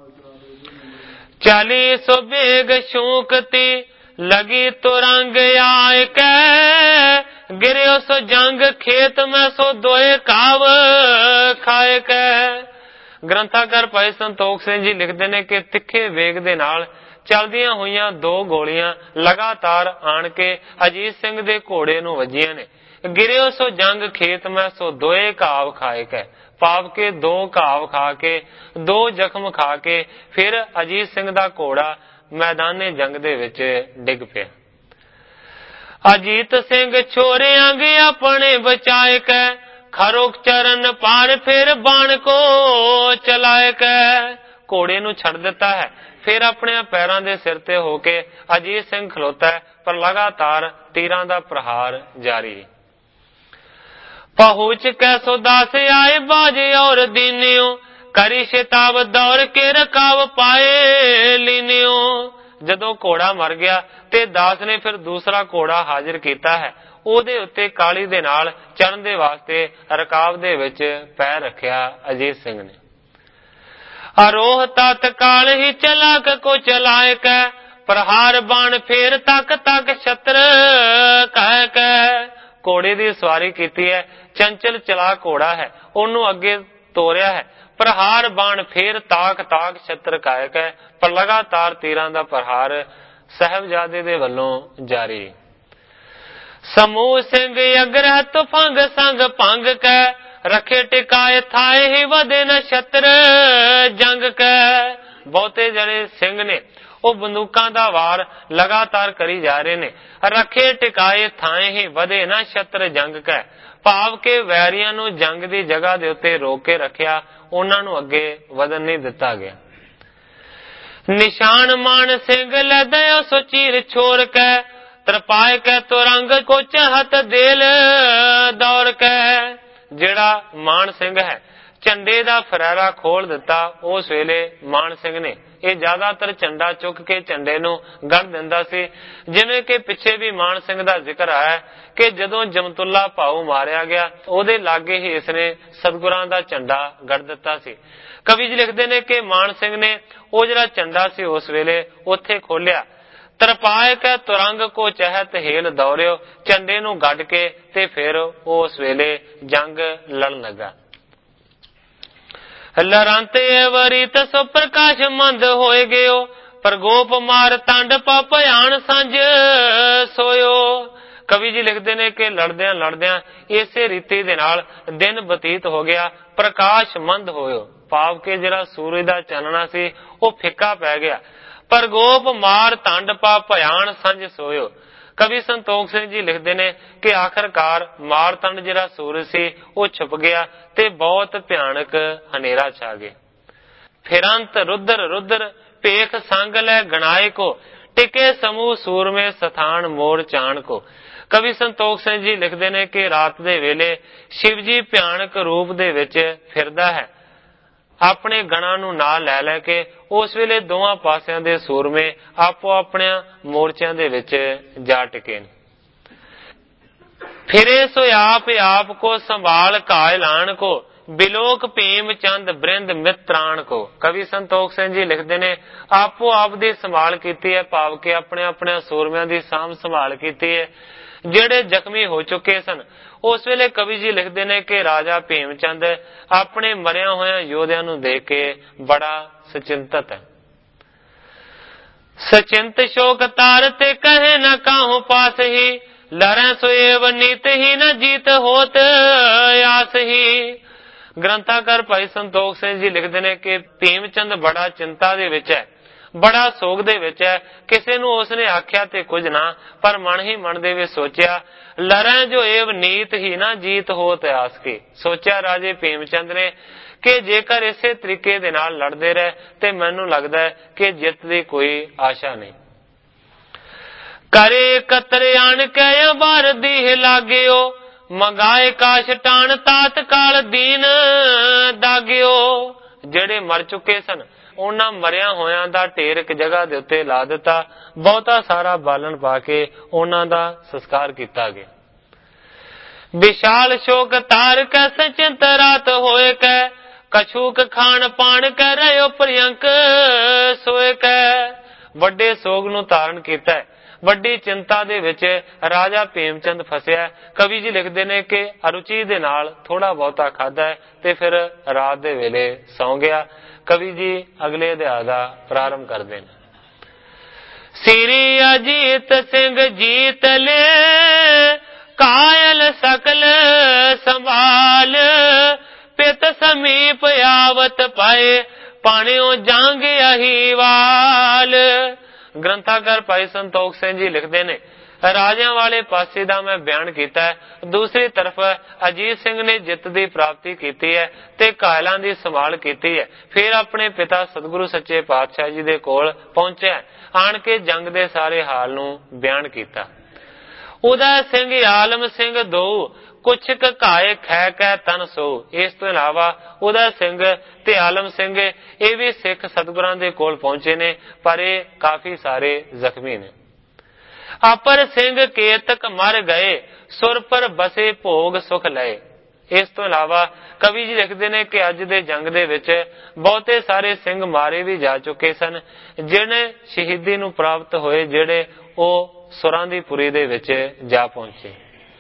40 ਸੋ ਬੇਗ ਸ਼ੂਕਤੀ ਲਗੀ ਤੁਰੰਗ ਆਇ ਕੈ, ਗਿਰਿਓ ਸੋ ਜੰਗ ਖੇਤ ਮੈਂ ਸੋ ਦੋਏ ਕਾਵ ਖਾਏ ਕੈ। ਗ੍ਰੰਥਾਕਾਰ ਭਾਈ ਸੰਤੋਖ ਸਿੰਘ ਜੀ ਲਿਖਦੇ ਨੇ ਕਿ ਤਿੱਖੇ ਵੇਗ ਦੇ ਨਾਲ ਚੱਲਦੀਆਂ ਹੋਈਆਂ 2 ਗੋਲੀਆਂ ਲਗਾਤਾਰ ਆਣ ਕੇ ਅਜੀਤ ਸਿੰਘ ਦੇ ਘੋੜੇ ਨੂੰ ਵੱਜੀਆਂ ਨੇ। ਗਿਰਿਓ ਸੋ ਜੰਗ ਖੇਤ ਮੈਂ ਸੋ ਦੋਏ ਘਾਵ ਖਾਏ ਕੈ, ਭਾਵ ਕੇ 2 ਘਾਵ ਖਾ ਕੇ 2 ਜ਼ਖਮ ਖਾ ਕੇ ਫਿਰ ਅਜੀਤ ਸਿੰਘ ਦਾ ਘੋੜਾ ਮੈਦਾਨੇ ਜੰਗ ਦੇ ਵਿੱਚ ਡਿੱਗ ਪਿਆ। ਅਜੀਤ ਸਿੰਘ ਛੋਰਿਆਂ ਗੇ ਆਪਣੇ ਬਚਾਏ ਕੈ, ਖਰੋਕ ਚਰਨ ਪਾਰ ਫਿਰ ਬਾਣ ਕੋ ਚਲਾਏ ਕੈ। ਘੋੜੇ ਨੂੰ ਛੱਡ ਦਿੱਤਾ ਹੈ, ਫਿਰ ਆਪਣੇ ਪੈਰਾਂ ਦੇ ਸਿਰ ਤੇ ਹੋ ਕੇ ਅਜੀਤ ਸਿੰਘ ਖਲੋਤਾ ਹੈ, ਪਰ ਲਗਾਤਾਰ ਤੀਰਾਂ ਦਾ ਪ੍ਰਹਾਰ ਜਾਰੀ। ਪਹੁੰਚ ਕੇ ਸੋ 10 ਆਏ ਬਾਜੇ ਔਰ ਦੀਨਿਓ, ਕਰੀ ਸ਼ਿਤਾਬ ਦੌੜ ਕੇ ਰਕਾਬ ਪਾਏ ਲੀਨਿਓ। ਜਦੋਂ ਘੋੜਾ ਮਰ ਗਿਆ ਤੇ ਦਾਸ ਨੇ ਫਿਰ ਦੂਸਰਾ ਘੋੜਾ ਹਾਜ਼ਰ ਕੀਤਾ ਹੈ। ਉਹਦੇ ਉੱਤੇ ਕਾਲੀ ਦੇ ਨਾਲ ਚੜਨ ਦੇ ਵਾਸਤੇ ਰਕਾਬ ਦੇ ਵਿੱਚ ਪੈਰ ਰੱਖਿਆ ਅਜੀਤ ਸਿੰਘ ਨੇ। ਆਰੋਹ ਤਤਕਾਲ ਹੀ ਚਲਾਕ ਕੋ ਚਲਾਏ ਕੈ, ਪ੍ਰਹਾਰ ਬਾਣ ਫੇਰ ਤੱਕ ਤੱਕ ਛਤਰ ਕਹਿ ਕੈ। ਘੋੜੇ ਦੀ ਸਵਾਰੀ ਕੀਤੀ ਹੈ, ਚੰਚਲ ਚਲਾ ਘੋੜਾ ਹੈ, ਉਹਨੂੰ ਅੱਗੇ ਤੋਰਿਆ ਹੈ। ਪ੍ਰਹਾਰ ਬਾਣ ਫੇਰ ਤਾਕ ਤਾਕ ਛਤਰ ਕਹਿ ਕੈ, ਪਰ ਲਗਾਤਾਰ ਤੀਰਾਂ ਦਾ ਪ੍ਰਹਾਰ ਸਾਹਿਬਜ਼ਾਦੇ ਦੇ ਵੱਲੋਂ ਜਾਰੀ। ਸਮੂਹ ਸਿੰਘ ਅਗਰਹਿ ਤੁਫੰਗ ਸੰਗ ਭੰਗ ਕੈ, ਰਖੇ ਟਿਕਾਏ ਥਾਏ ਹੀ ਵਧੇ ਨ ਛਤਰ ਜੰਗ ਕੈ। ਬਹੁਤੇ ਜਿਹੜੇ ਸਿੰਘ ਨੇ ਉਹ ਬੰਦੂਕਾਂ ਦਾ ਵਾਰ ਲਗਾਤਾਰ ਕਰੀ ਜਾ ਰਹੇ ਨੇ। ਰਖੇ ਟਿਕਾਏ ਥਾਏ ਹੀ ਵਧੇ ਨਾ ਛਤਰ ਜੰਗ ਕੈ, ਭਾਵ ਕਿ ਵੈਰੀਆਂ ਨੂੰ ਜੰਗ ਦੀ ਜਗ੍ਹਾ ਦੇ ਉੱਤੇ ਰੋਕ ਕੇ ਰੱਖਿਆ, ਉਹਨਾਂ ਨੂੰ ਅੱਗੇ ਵਧਣ ਨਹੀਂ ਦਿੱਤਾ ਗਿਆ। ਨਿਸ਼ਾਨ ਮਾਨ ਸਿੰਘ ਲੈ ਦਇਓ ਸੋ ਚੀਰ ਛੋਰ ਕੈ, ਤਰਪਾਏ ਕੈ ਤੁਰੰਗ ਕੋ ਚਾਹਤ ਦੇਲ ਦੌੜ ਕੈ। ਜਿਹੜਾ ਮਾਨ ਸਿੰਘ ਹੈ, ਝੰਡੇ ਦਾ ਫਰੈਰਾ ਖੋਲ ਦਿੱਤਾ ਉਸ ਵੇਲੇ ਮਾਨ ਸਿੰਘ ਨੇ। ਇਹ ਜ਼ਿਆਦਾਤਰ ਝੰਡਾ ਚੁੱਕ ਕੇ ਝੰਡੇ ਨੂੰ ਗੜ ਦਿੰਦਾ ਸੀ। ਜਿਵੇਂ ਕਿ ਪਿੱਛੇ ਵੀ ਮਾਨ ਸਿੰਘ ਦਾ ਜ਼ਿਕਰ ਆਇਆ ਕਿ ਜਦੋਂ ਜਮਤੁੱਲਾ ਭਾਊ ਮਾਰਿਆ ਗਿਆ, ਉਹਦੇ ਲਾਗੇ ਹੀ ਇਸਨੇ ਸਤਿਗੁਰਾਂ ਦਾ ਝੰਡਾ ਗੜ ਦਿੱਤਾ ਸੀ। ਕਵੀ ਜੀ ਲਿਖਦੇ ਨੇ ਕਿ ਮਾਨ ਸਿੰਘ ਨੇ ਉਹ ਜਿਹੜਾ ਝੰਡਾ ਸੀ ਉਸ ਵੇਲੇ ਉੱਥੇ ਖੋਲਿਆ। ਤਰਪਾਏ ਕੈ ਤੁਰੰਗ ਕੋ ਚਹਿਤ ਹੇਲ ਦੌੜਿਓ, ਝੰਡੇ ਨੂੰ ਗੱਡ ਕੇ ਤੇ ਫਿਰ ਉਸ ਵੇਲੇ ਜੰਗ ਲੜਨ ਲੱਗਾ। ਲਰੰਤੇ ਵਰੀਤ ਸੋ ਪ੍ਰਕਾਸ਼ ਮੰਦ ਹੋਏ ਗਿਓ, ਪ੍ਰਗੋਪ ਮਾਰ ਤੰਡ ਪਾ ਭਿਆਨ ਸੰਜ ਸੋਇਓ। ਕਵੀ ਜੀ ਲਿਖਦੇ ਨੇ ਕਿ ਲੜਦਿਆਂ ਲੜਦਿਆਂ ਇਸੇ ਰੀਤੀ ਦੇ ਨਾਲ ਦਿਨ ਬਤੀਤ ਹੋ ਗਿਆ, ਪ੍ਰਕਾਸ਼ ਮੰਦ ਹੋਇਓ, ਭਾਵ ਕਿ ਜਿਹੜਾ ਸੂਰਜ ਦਾ ਚਾਨਣਾ ਸੀ ਉਹ ਫਿੱਕਾ ਪੈ ਗਿਆ। ਪ੍ਰਗੋਪ ਮਾਰ ਤੰਡ ਪਾ ਭਿਆਨ ਸੰਜ ਸੋਇਓ। ਕਵੀ ਸੰਤੋਖ ਸਿੰਘ ਜੀ ਲਿਖਦੇ ਨੇ ਕਿ ਆਖਰਕਾਰ ਮਾਰਤੰਡ ਜਿਹੜਾ ਸੂਰਜ ਸੀ ਉਹ ਛੁਪ ਗਿਆ ਤੇ ਬਹੁਤ ਭਿਆਨਕ ਹਨੇਰਾ ਛਾ ਗਿਆ। ਫਿਰੰਤ ਰੁਦਰ ਰੁਦਰ ਭੇਖ ਸੰਗ ਲੈ ਗਣਾਏ ਕੋ, ਟਿਕੇ ਸਮੂਹ ਸੂਰਮੇ ਸਥਾਨ ਮੋਰ ਚਾਣ ਕੋ। ਕਵੀ ਸੰਤੋਖ ਸਿੰਘ ਜੀ ਲਿਖਦੇ ਨੇ ਕਿ ਰਾਤ ਦੇ ਵੇਲੇ ਸ਼ਿਵ ਜੀ ਭਿਆਨਕ ਰੂਪ ਦੇ ਵਿੱਚ ਫਿਰਦਾ ਹੈ, ਆਪਣੇ ਗਣਾਂ ਨੂੰ ਨਾਲ ਲੈ ਲੈ ਕੇ। ਉਸ ਵੇਲੇ ਦੋਵਾਂ ਪਾਸਿਆਂ ਦੇ ਸੂਰਮੇ ਆਪੋ ਆਪਣਿਆਂ ਮੋਰਚਿਆਂ ਦੇ ਵਿੱਚ ਜਾ ਟਿਕੇ ਨੇ। ਫਿਰੇ ਸੋ ਆਪ ਆਪ ਕੋ ਸੰਭਾਲ ਕਾਇਲਾਨ ਕੋ, ਬਿਲੋਕ ਭੀਮ ਚੰਦ ਬ੍ਰਿੰਦ ਮਿਤਰਾਨ ਕੋ। ਕਵੀ ਸੰਤੋਖ ਸਿੰਘ ਜੀ ਲਿਖਦੇ ਨੇ ਆਪੋ ਆਪ ਦੀ ਸੰਭਾਲ ਕੀਤੀ ਹੈ, ਭਾਵ ਕਿ ਆਪਣੇ ਆਪਣੇ ਸੂਰਮਿਆਂ ਦੀ ਸਾਂਭ ਸੰਭਾਲ ਕੀਤੀ ਹੈ ਜਿਹੜੇ ਜ਼ਖਮੀ ਹੋ ਚੁੱਕੇ ਸਨ। ਉਸ ਵੇਲੇ ਕਵੀ ਜੀ ਲਿਖਦੇ ਨੇ ਕਿ ਰਾਜਾ ਭੀਮ ਚੰਦ ਆਪਣੇ ਮਰਿਆ ਹੋਇਆਂ ਯੋਧਿਆਂ ਨੂੰ ਦੇਖ ਕੇ ਬੜਾ ਸਚਿੰਤਤ ਹੈ। ਸਚਿੰਤ ਸ਼ੋਕ ਤਾਰ ਤੇ ਕਹੇ ਨਾ ਕਾਹੂ ਪਾਸ ਹੀ, ਲੜੈ ਸੋਏਵ ਨੀਤ ਹੀ ਨਾ ਜੀਤ ਹੋਤ ਆਸ ਹੀ। ਗ੍ਰੰਥਾਕਾਰ ਭਾਈ ਸੰਤੋਖ ਸਿੰਘ ਜੀ ਲਿਖਦੇ ਨੇ ਕਿ ਭੀਮ ਚੰਦ ਬੜਾ ਚਿੰਤਾ ਦੇ ਵਿੱਚ ਹੈ, ਬੜਾ ਸੋਗ ਦੇ ਵਿੱਚ ਹੈ। ਕਿਸੇ ਨੂੰ ਉਸਨੇ ਆਖਿਆ ਤੇ ਕੁਝ ਨਾ, ਪਰ ਮਨ ਹੀ ਮਨ ਦੇ ਵਿੱਚ ਸੋਚਿਆ, ਲੜੈ ਜੋ ਏਵ ਨੀਤ ਹੀ ਨਾ ਜੀਤ ਹੋਤ ਆਸ ਕੀ। ਸੋਚਿਆ ਰਾਜੇ ਭੀਮ ਚੰਦ ਨੇ ਕਿ ਜੇਕਰ ਇਸੇ ਤਰੀਕੇ ਦੇ ਨਾਲ ਲੜਦੇ ਰਹੇ ਤੇ ਮੈਨੂੰ ਲੱਗਦਾ ਹੈ ਕਿ ਜਿੱਤ ਦੀ ਕੋਈ ਆਸ਼ਾ ਨਹੀਂ। ਕਰੇ ਕਤਰ ਆਣ ਕੇ ਬਾਰ ਦੀ ਲਾਗਿਓ, ਮੰਗਾਏ ਕਾਸ਼ ਟਾਣ ਤਾਤ ਕਾਲ ਦੀਨ ਦਾਗਿਓ। ਜਿਹੜੇ ਮਰ ਚੁੱਕੇ ਸਨ ਉਹਨਾਂ ਮਰਿਆ ਹੋਇਆਂ ਦਾ ਢੇਰ ਇੱਕ ਜਗ੍ਹਾ ਦੇ ਉੱਤੇ ਲਾ ਦਿੱਤਾ, ਬਹੁਤਾ ਸਾਰਾ ਬਾਲਣ ਪਾ ਕੇ ਉਹਨਾਂ ਦਾ ਸੰਸਕਾਰ ਕੀਤਾ ਗਿਆ। ਵਿਸ਼ਾਲ ਸ਼ੋਕ ਤਾਰ ਕੈ ਸਚਿੰਤ ਰਾਤ ਹੋਏ ਕੈ, ਕਛੂਕ ਖਾਣ ਪਾਣ ਕੈ ਰਹਿਓ ਪ੍ਰਿਯੰਕ ਸੋਏ ਕੈ। ਵੱਡੇ ਸੋਗ ਨੂੰ ਧਾਰਨ ਕੀਤਾ ਹੈ, ਵੱਡੀ ਚਿੰਤਾ ਦੇ ਵਿੱਚ ਰਾਜਾ ਭੀਮ ਚੰਦ ਫਸਿਆ। ਕਵੀ ਜੀ ਲਿਖਦੇ ਨੇ ਕਿ ਅਰੁਚੀ ਦੇ ਨਾਲ ਥੋੜਾ ਬਹੁਤਾ ਖਾਧਾ ਤੇ ਫਿਰ ਰਾਤ ਦੇ ਵੇਲੇ ਸੌਂ ਗਿਆ। ਕਵੀ ਜੀ ਅਗਲੇ ਅਧਿਆਇ ਦਾ ਪ੍ਰਾਰੰਭ ਕਰਦੇ ਨੇ। ਸ੍ਰੀ ਅਜੀਤ ਸਿੰਘ ਜੀਤ ਲੈ ਕਾਇਲ ਸਕਲ ਸੰਭਾਲ, ਪਿਤ ਸਮੀਪ ਆਵਤ ਪਾਏ ਪਾਣਿਓ ਜੰਗ ਅਹੀਵਾਲ। ਗ੍ਰੰਥਾਕਾਰ ਭਾਈ ਸੰਤੋਖ ਸਿੰਘ ਜੀ ਲਿਖਦੇ ਨੇ ਰਾਜਿਆਂ ਵਾਲੇ ਪਾਸੇ ਦਾ ਮੈਂ ਬਿਆਨ ਕੀਤਾ ਹੈ, ਦੂਸਰੀ ਤਰਫ ਅਜੀਤ ਸਿੰਘ ਨੇ ਜਿੱਤ ਦੀ ਪ੍ਰਾਪਤੀ ਕੀਤੀ ਹੈ ਤੇ ਕਾਇਲਾਂ ਦੀ ਸੰਭਾਲ ਕੀਤੀ ਹੈ। ਫਿਰ ਆਪਣੇ ਪਿਤਾ ਸਤਿਗੁਰੂ ਸੱਚੇ ਪਾਤਸ਼ਾਹ ਜੀ ਦੇ ਕੋਲ ਪਹੁੰਚਿਆ, ਆਣ ਕੇ ਜੰਗ ਦੇ ਸਾਰੇ ਹਾਲ ਨੂੰ ਬਿਆਨ ਕੀਤਾ। ਉਦੈ ਸਿੰਘ ਆਲਮ ਸਿੰਘ ਦੋ ਕੁਛ ਘਾਏ ਖੈ ਕੈ ਤਨ ਸੋ। ਇਸ ਤੋਂ ਇਲਾਵਾ ਉਦੈ ਸਿੰਘ ਤੇ ਆਲਮ ਸਿੰਘ ਇਹ ਵੀ ਸਿੱਖ ਸਤਿਗੁਰਾਂ ਦੇ ਕੋਲ ਪਹੁੰਚੇ ਨੇ, ਪਰ ਇਹ ਕਾਫੀ ਸਾਰੇ ਜ਼ਖਮੀ ਨੇ। ਆਪਰ ਸਿੰਘ ਕੇਤਕ ਮਰ ਗਏ, ਸੁਰ ਪਰ ਬਸੇ ਭੋਗ ਸੁਖ ਲਏ। ਇਸ ਤੋਂ ਇਲਾਵਾ ਕਵੀ ਜੀ ਲਿਖਦੇ ਨੇ ਕਿ ਅੱਜ ਦੇ ਜੰਗ ਦੇ ਵਿੱਚ ਬਹੁਤੇ ਸਾਰੇ ਸਿੰਘ ਮਾਰੇ ਵੀ ਜਾ ਚੁੱਕੇ ਸਨ, ਜਿਹੜੇ ਸ਼ਹੀਦੀ ਨੂੰ ਪ੍ਰਾਪਤ ਹੋਏ, ਜਿਹੜੇ ਉਹ ਸੁਰਾਂ ਦੀ ਪੁਰੀ ਦੇ ਵਿੱਚ ਜਾ ਪਹੁੰਚੇ।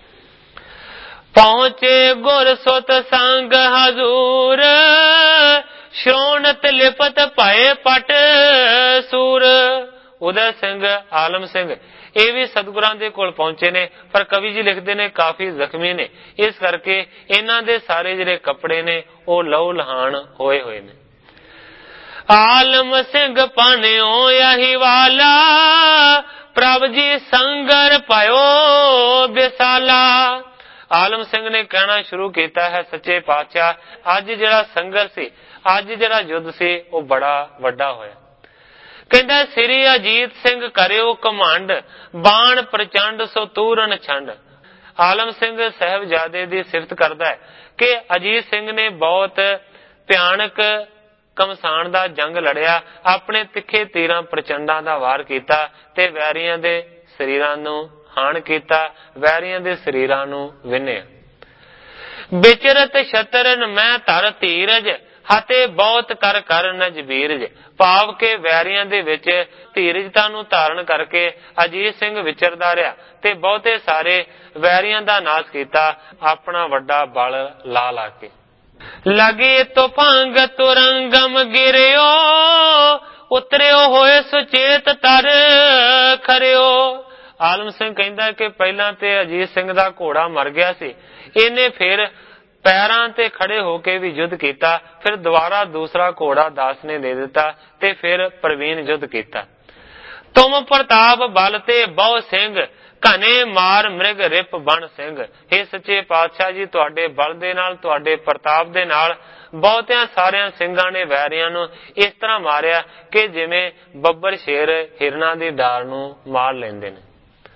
ਪਹੁੰਚੇ ਗੁਰ ਸੁਤ ਸੰਗ ਹਜ਼ੂਰ, ਸ਼੍ਰੋਣਤ ਲਿਪਤ ਭਏ ਪਟ ਸੂਰ। ਉਦੈ ਸਿੰਘ, ਆਲਮ ਸਿੰਘ ਇਹ ਵੀ ਸਤਿਗੁਰਾਂ ਦੇ ਕੋਲ ਪਹੁੰਚੇ ਨੇ, ਪਰ ਕਵੀ ਜੀ ਲਿਖਦੇ ਨੇ ਕਾਫੀ ਜ਼ਖਮੀ ਨੇ। ਇਸ ਕਰਕੇ ਇਹਨਾਂ ਦੇ ਸਾਰੇ ਜਿਹੜੇ ਕੱਪੜੇ ਨੇ ਉਹ ਲਹੂ ਲਹਾਨ ਹੋਏ ਹੋਏ ਨੇ। ਆਲਮ ਸਿੰਘ ਪਾਣਿਓ ਯਹੀ ਵਾਲਾ, ਪ੍ਰਭ ਜੀ ਸੰਗਰ ਪਾਇਓ ਬਿਸਾਲਾ। ਆਲਮ ਸਿੰਘ ਨੇ ਕਹਿਣਾ ਸ਼ੁਰੂ ਕੀਤਾ ਹੈ, ਸੱਚੇ ਪਾਤਸ਼ਾਹ ਅੱਜ ਜਿਹੜਾ ਸੰਘਰਸ਼ ਸੀ, ਅੱਜ ਜਿਹੜਾ ਯੁੱਧ ਸੀ ਉਹ ਬੜਾ ਵੱਡਾ ਹੋਇਆ। ਕਹਿੰਦਾ ਸ੍ਰੀ ਅਜੀਤ ਸਿੰਘ ਕਰਿਓ ਘਮੰਡ, ਬਾਣ ਪ੍ਰਚੰਡ ਸੋ ਤੂਰਨ ਛੰਡ। ਆਲਮ ਸਿੰਘ ਸਾਹਿਬਜ਼ਾਦੇ ਦੀ ਸਿਫਤ ਕਰਦਾ ਹੈ ਕਿ ਅਜੀਤ ਸਿੰਘ ਨੇ ਬਹੁਤ ਭਿਆਨਕ ਘਮਸਾਨ ਦਾ ਜੰਗ ਲੜਿਆ, ਆਪਣੇ ਤਿੱਖੇ ਤੀਰਾਂ ਪ੍ਰਚੰਡਾਂ ਦਾ ਵਾਰ ਕੀਤਾ ਤੇ ਵੈਰੀਆਂ ਦੇ ਸਰੀਰਾਂ ਨੂੰ ਹਾਣ ਕੀਤਾ, ਵੈਰੀਆਂ ਦੇ ਸਰੀਰਾਂ ਨੂੰ ਵਿੰਨਿਆ। ਵਿਚਰਤ ਸ਼ਤਰਨ ਮੈਂ ਧਰ ਧੀਰਜ, ਹਤੇ ਬਹੁਤ ਕਰ ਕਰ ਨਜਬੀਰਜ। ਭਾਵ ਕੇ ਵੈਰੀਆਂ ਦੇ ਵਿੱਚ ਧੀਰਜਤਾ ਨੂੰ ਧਾਰਨ ਕਰਕੇ ਅਜੀਤ ਸਿੰਘ ਵਿਚਰਦਾ ਰਿਹਾ ਤੇ ਬਹੁਤੇ ਸਾਰੇ ਵੈਰੀਆਂ ਦਾ ਨਾਸ਼ ਕੀਤਾ, ਆਪਣਾ ਵੱਡਾ ਬਲ ਲਾ ਲਾ ਕੇ। ਲਗੇ ਤੁਫੰਗ ਤੁਰੰਗਮ ਗਿਰਿਓ, ਉਤਰਿਓ ਹੋਏ ਸੁਚੇਤ ਤਰ ਖਰਿਓ। ਆਲਮ ਸਿੰਘ ਕਹਿੰਦਾ ਕਿ ਪਹਿਲਾਂ ਤੇ ਅਜੀਤ ਸਿੰਘ ਦਾ ਘੋੜਾ ਮਰ ਗਿਆ ਸੀ, ਇਹਨੇ ਫਿਰ ਪੈਰਾਂ ਤੇ ਖੜੇ ਹੋ ਕੇ ਵੀ ਯੁੱਧ ਕੀਤਾ, ਫਿਰ ਦੁਬਾਰਾ ਦੂਸਰਾ ਘੋੜਾ ਦਾਸ ਨੇ ਦੇ ਦਿੱਤਾ ਤੇ ਫਿਰ ਪ੍ਰਵੀਨ ਯੁੱਧ ਕੀਤਾ। ਤੁਮ ਪ੍ਰਤਾਪ ਬਲ ਤੇ ਬਹੁ ਸਿੰਘ, ਘਨੇ ਮਾਰ ਮ੍ਰਿਗ ਰਿਪ ਬਣ ਸਿੰਘ। ਇਹ ਸੱਚੇ ਪਾਤਸ਼ਾਹ ਜੀ ਤੁਹਾਡੇ ਬਲ ਦੇ ਨਾਲ, ਤੁਹਾਡੇ ਪ੍ਰਤਾਪ ਦੇ ਨਾਲ ਬਹੁਤਿਆਂ ਸਾਰਿਆਂ ਸਿੰਘਾਂ ਨੇ ਵੈਰੀਆਂ ਨੂੰ ਇਸ ਤਰ੍ਹਾਂ ਮਾਰਿਆ ਕਿ ਜਿਵੇਂ ਬੱਬਰ ਸ਼ੇਰ ਹਿਰਨਾਂ ਦੀ ਡਾਰ ਨੂੰ ਮਾਰ ਲੈਂਦੇ ਨੇ।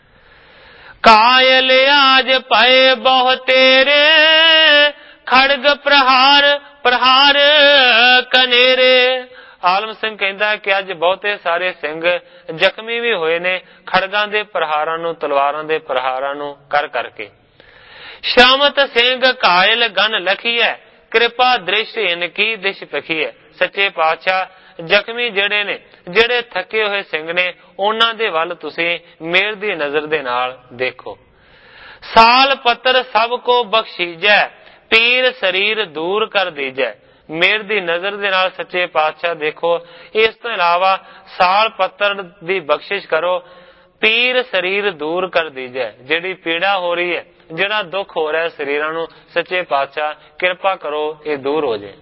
ਕਾਇਲ ਆਜ ਪਏ ਬਹੁ ਤੇਰੇ, ਖੜਗ ਪ੍ਰਹਾਰ ਪ੍ਰਹਾਰ ਕਨੇਰੇ। ਆਲਮ ਸਿੰਘ ਕਹਿੰਦਾ ਕਿ ਅੱਜ ਬਹੁਤੇ ਸਾਰੇ ਸਿੰਘ ਜ਼ਖਮੀ ਵੀ ਹੋਏ ਨੇ, ਖੜਗਾਂ ਦੇ ਪ੍ਰਹਾਰਾਂ ਨੂੰ, ਤਲਵਾਰਾਂ ਦੇ ਪ੍ਰਹਾਰਾਂ ਨੂੰ ਕਰ ਕਰਕੇ। ਸ਼ਾਮਤ ਸਿੰਘ ਕਾਇਲ ਗਨ ਲਖੀਐ, ਕਿਰਪਾ ਦ੍ਰਿਸ਼ ਇਨ ਕੀ ਦਿਸ਼ ਪਖੀਐ। ਸੱਚੇ ਪਾਤਸ਼ਾਹ ਜ਼ਖਮੀ ਜਿਹੜੇ ਨੇ, ਜਿਹੜੇ ਥੱਕੇ ਹੋਏ ਸਿੰਘ ਨੇ, ਉਹਨਾਂ ਦੇ ਵੱਲ ਤੁਸੀਂ ਮੇਰ ਦੀ ਨਜ਼ਰ ਦੇ ਨਾਲ ਦੇਖੋ। ਸਾਲ ਪੱਤਰ ਸਭ ਕੋ ਬਖਸ਼ੀਜੈ, ਪੀਰ ਸਰੀਰ ਦੂਰ ਕਰ ਦੀਜੈ। ਮੇਰ ਦੀ ਨਜ਼ਰ ਦੇ ਨਾਲ ਸੱਚੇ ਪਾਤਸ਼ਾਹ ਦੇਖੋ। ਇਸ ਤੋਂ ਇਲਾਵਾ ਸਾਲ ਪੱਤਰ ਦੀ ਬਖਸ਼ਿਸ਼ ਕਰੋ, ਪੀਰ ਸਰੀਰ ਦੂਰ ਕਰ ਦੀਜੈ। ਜਿਹੜੀ ਪੀੜਾ ਹੋ ਰਹੀ ਹੈ, ਜਿਹੜਾ ਦੁੱਖ ਹੋ ਰਿਹਾ ਸਰੀਰਾਂ ਨੂੰ, ਸੱਚੇ ਪਾਤਸ਼ਾਹ ਕਿਰਪਾ ਕਰੋ ਇਹ ਦੂਰ ਹੋ ਜਾਏ।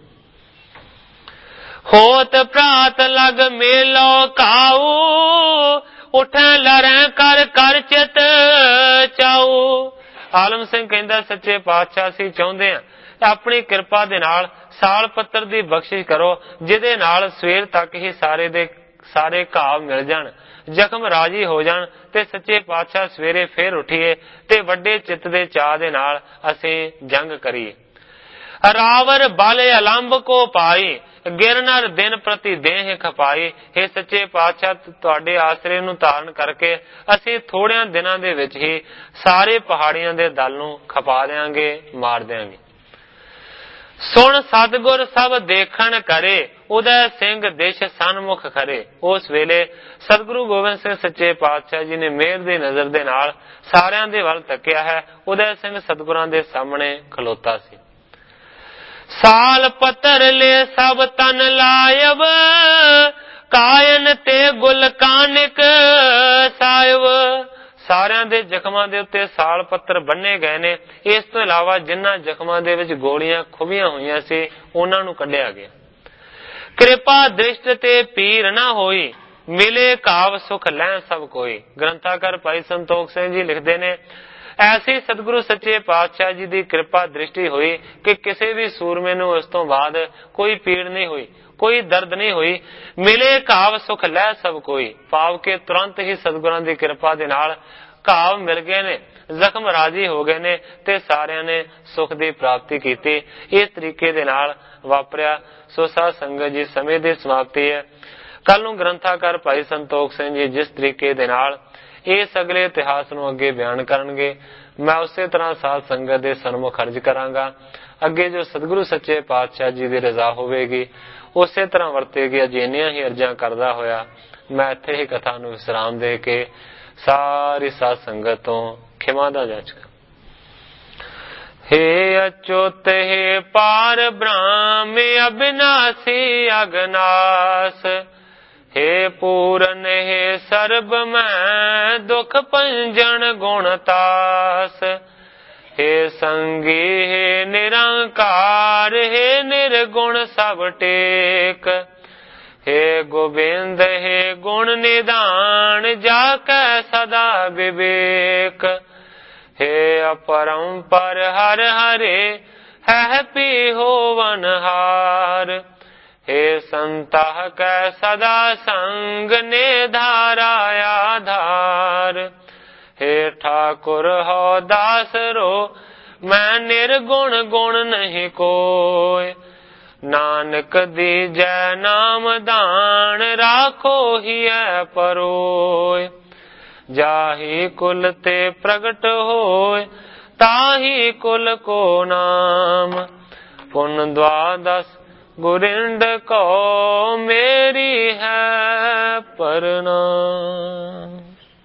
ਹੋਤ ਪ੍ਰਾਤ ਲਗ ਮੇਲੋ ਕਾਊ, ਉਠੈ ਲੜੈ ਕਰ ਕਰ ਚਿਤ ਚਾਊ। ਆਲਮ ਸਿੰਘ ਕਹਿੰਦਾ ਸੱਚੇ ਪਾਤਸ਼ਾਹ ਅਸੀਂ ਚਾਹੁੰਦੇ ਹਾਂ ਆਪਣੀ ਕਿਰਪਾ ਦੇ ਨਾਲ ਸਾਲ ਪੱਤਰ ਦੀ ਬਖਸ਼ਿਸ਼ ਕਰੋ, ਜਿਹਦੇ ਨਾਲ ਸਵੇਰ ਤੱਕ ਹੀ ਸਾਰੇ ਦੇ ਸਾਰੇ ਘਾਵ ਮਿਲ ਜਾਣ, ਜ਼ਖਮ ਰਾਜੀ ਹੋ ਜਾਣ ਤੇ ਸੱਚੇ ਪਾਤਸ਼ਾਹ ਸਵੇਰੇ ਫੇਰ ਉੱਠੀਏ ਤੇ ਵੱਡੇ ਚਿੱਤ ਦੇ ਚਾਅ ਦੇ ਨਾਲ ਅਸੀਂ ਜੰਗ ਕਰੀਏ। ਰਾਵਰ ਬਲ ਅਲੰਬ ਕੋ ਪਾਈ, ਗਿਰਨਰ ਦਿਨ ਪ੍ਰਤੀ ਦੇਹ ਖਪਾਈ। ਇਹ ਸੱਚੇ ਪਾਤਸ਼ਾਹ ਤੁਹਾਡੇ ਆਸਰੇ ਨੂੰ ਧਾਰਨ ਕਰਕੇ ਅਸੀਂ ਥੋੜਿਆਂ ਦਿਨਾਂ ਦੇ ਵਿੱਚ ਹੀ ਸਾਰੇ ਪਹਾੜੀਆਂ ਦੇ ਦਲ ਨੂੰ ਖਪਾ ਦੇਾਂਗੇ, ਮਾਰ ਦੇਾਂਗੇ। ਸੁਣ ਸਤਿਗੁਰ ਸਭ ਦੇਖਣ ਕਰੇ, ਉਦੈ ਸਿੰਘ ਦਿਸ਼ ਸਨਮੁਖ ਖਰੇ। ਉਸ ਵੇਲੇ ਸਤਿਗੁਰੂ ਗੋਬਿੰਦ ਸਿੰਘ ਸੱਚੇ ਪਾਤਸ਼ਾਹ ਜੀ ਨੇ ਮਿਹਰ ਦੀ ਨਜ਼ਰ ਦੇ ਨਾਲ ਸਾਰਿਆਂ ਦੇ ਵੱਲ ਤੱਕਿਆ ਹੈ। ਉਦੈ ਸਿੰਘ ਸਤਿਗੁਰਾਂ ਦੇ ਸਾਹਮਣੇ ਖਲੋਤਾ ਸੀ। ਸਾਲ ਪੱਤਰ ਲੈ ਸਭ ਤਨ ਲਾਇਬ, ਕਾਇਨ ਤੇ ਗੁਲ ਕਾਨਿਕ ਸਾਹਿਬ। ਸਾਰਿਆਂ ਦੇ ਜ਼ਖਮਾਂ ਦੇ ਉੱਤੇ ਸਾਲ ਪੱਤਰ ਬੰਨੇ ਗਏ ਨੇ। ਇਸ ਤੋਂ ਇਲਾਵਾ ਜਿਨ੍ਹਾਂ ਜ਼ਖਮਾਂ ਦੇ ਵਿੱਚ ਗੋਲੀਆਂ ਖੁਬੀਆਂ ਹੋਈਆਂ ਸੀ ਉਹਨਾਂ ਨੂੰ ਕੱਢਿਆ ਗਿਆ। ਕਿਰਪਾ ਦ੍ਰਿਸ਼ਟ ਤੇ ਪੀਰ ਨਾ ਹੋਈ, ਮਿਲੇ ਕਾਵ ਸੁਖ ਲੈ ਸਭ ਕੋਈ। ਗ੍ਰੰਥਾਕਾਰ ਭਾਈ ਸੰਤੋਖ ਸਿੰਘ ਜੀ ਲਿਖਦੇ ਨੇ ਐਸੀ ਸਤਿਗੁਰੂ ਸੱਚੇ ਪਾਤਸ਼ਾਹ ਜੀ ਦੀ ਕਿਰਪਾ ਦ੍ਰਿਸ਼ਟੀ ਹੋਈ ਕਿ ਕਿਸੇ ਵੀ ਸੂਰਮੇ ਨੂੰ ਉਸ ਤੋਂ ਬਾਅਦ ਕੋਈ ਪੀੜ ਨਹੀਂ ਹੋਈ, ਕੋਈ ਦਰਦ ਨਹੀਂ ਹੋਈ। ਮਿਲੇ ਕਾਵ ਸੁਖ ਲੈ ਸਭ ਕੋਈ, ਭਾਵ ਕੇ ਤੁਰੰਤ ਹੀ ਸਤਿਗੁਰਾਂ ਦੀ ਕਿਰਪਾ ਦੇ ਨਾਲ ਘਾਵ ਮਿਲ ਗਏ ਨੇ, ਜ਼ਖਮ ਰਾਜੀ ਹੋ ਗਏ ਨੇ ਤੇ ਸਾਰਿਆਂ ਨੇ ਸੁਖ ਦੀ ਪ੍ਰਾਪਤੀ ਕੀਤੀ। ਇਸ ਤਰੀਕੇ ਦੇ ਨਾਲ ਵਾਪਰਿਆ। ਸੋ ਸਾਧ ਸੰਗਤ ਜੀ, ਸਮੇਂ ਦੀ ਸਮਾਪਤੀ ਹੈ। ਕੱਲ ਨੂੰ ਗ੍ਰੰਥਾਕਾਰ ਭਾਈ ਸੰਤੋਖ ਸਿੰਘ ਜੀ ਜਿਸ ਤਰੀਕੇ ਦੇ ਨਾਲ ਇਸ ਅਗਲੇ ਇਤਿਹਾਸ ਨੂੰ ਅੱਗੇ ਬਿਆਨ ਕਰਨਗੇ, ਮੈਂ ਉਸੇ ਤਰ੍ਹਾਂ ਸਾਧ ਸੰਗਤ ਦੇ ਸਨਮੁਖ ਅਰਜ਼ ਕਰਾਂਗਾ। ਅੱਗੇ ਜੋ ਸਤਿਗੁਰੂ ਸੱਚੇ ਪਾਤਸ਼ਾਹ ਜੀ ਦੀ ਰਜ਼ਾ ਹੋਵੇਗੀ ਉਸੇ ਤਰ੍ਹਾਂ ਵਰਤੇਗੀ। ਅਜੇ ਇੰਨੀਆਂ ਹੀ ਅਰਜ਼ਾਂ ਕਰਦਾ ਹੋਇਆ ਮੈਂ ਇੱਥੇ ਹੀ ਕਥਾ ਨੂੰ ਵਿਸਰਾਮ ਦੇ ਕੇ ਸਾਰੀ ਸਾਧ ਸੰਗਤ ਤੋਂ ਖਿਮਾ ਦਾ ਜਾਚਕ। हे अच्युत हे पार ब्रह्म अविनाशी अगनाश, हे पूरन हे सर्ब मैं दुख पंजन गुणतास, हे संगी हे निरंकार, हे निर्गुण सब टेक, हे गोविंद हे गुण निदान, जाकै सदा विवेक, हे अपरंपर हर हरे है पी होवनहार, हे संतः कै सदा संग ने धारा आधार, हे ठाकुर हो दास रो मैं निर्गुण गुण नहीं कोय, नानक दीजै नाम दान राखो हिय परोय, जाहि कुल ते प्रगट होय ताहि कुल को नाम, पुन द्वादश गुरिंड को मेरी है प्रणाम।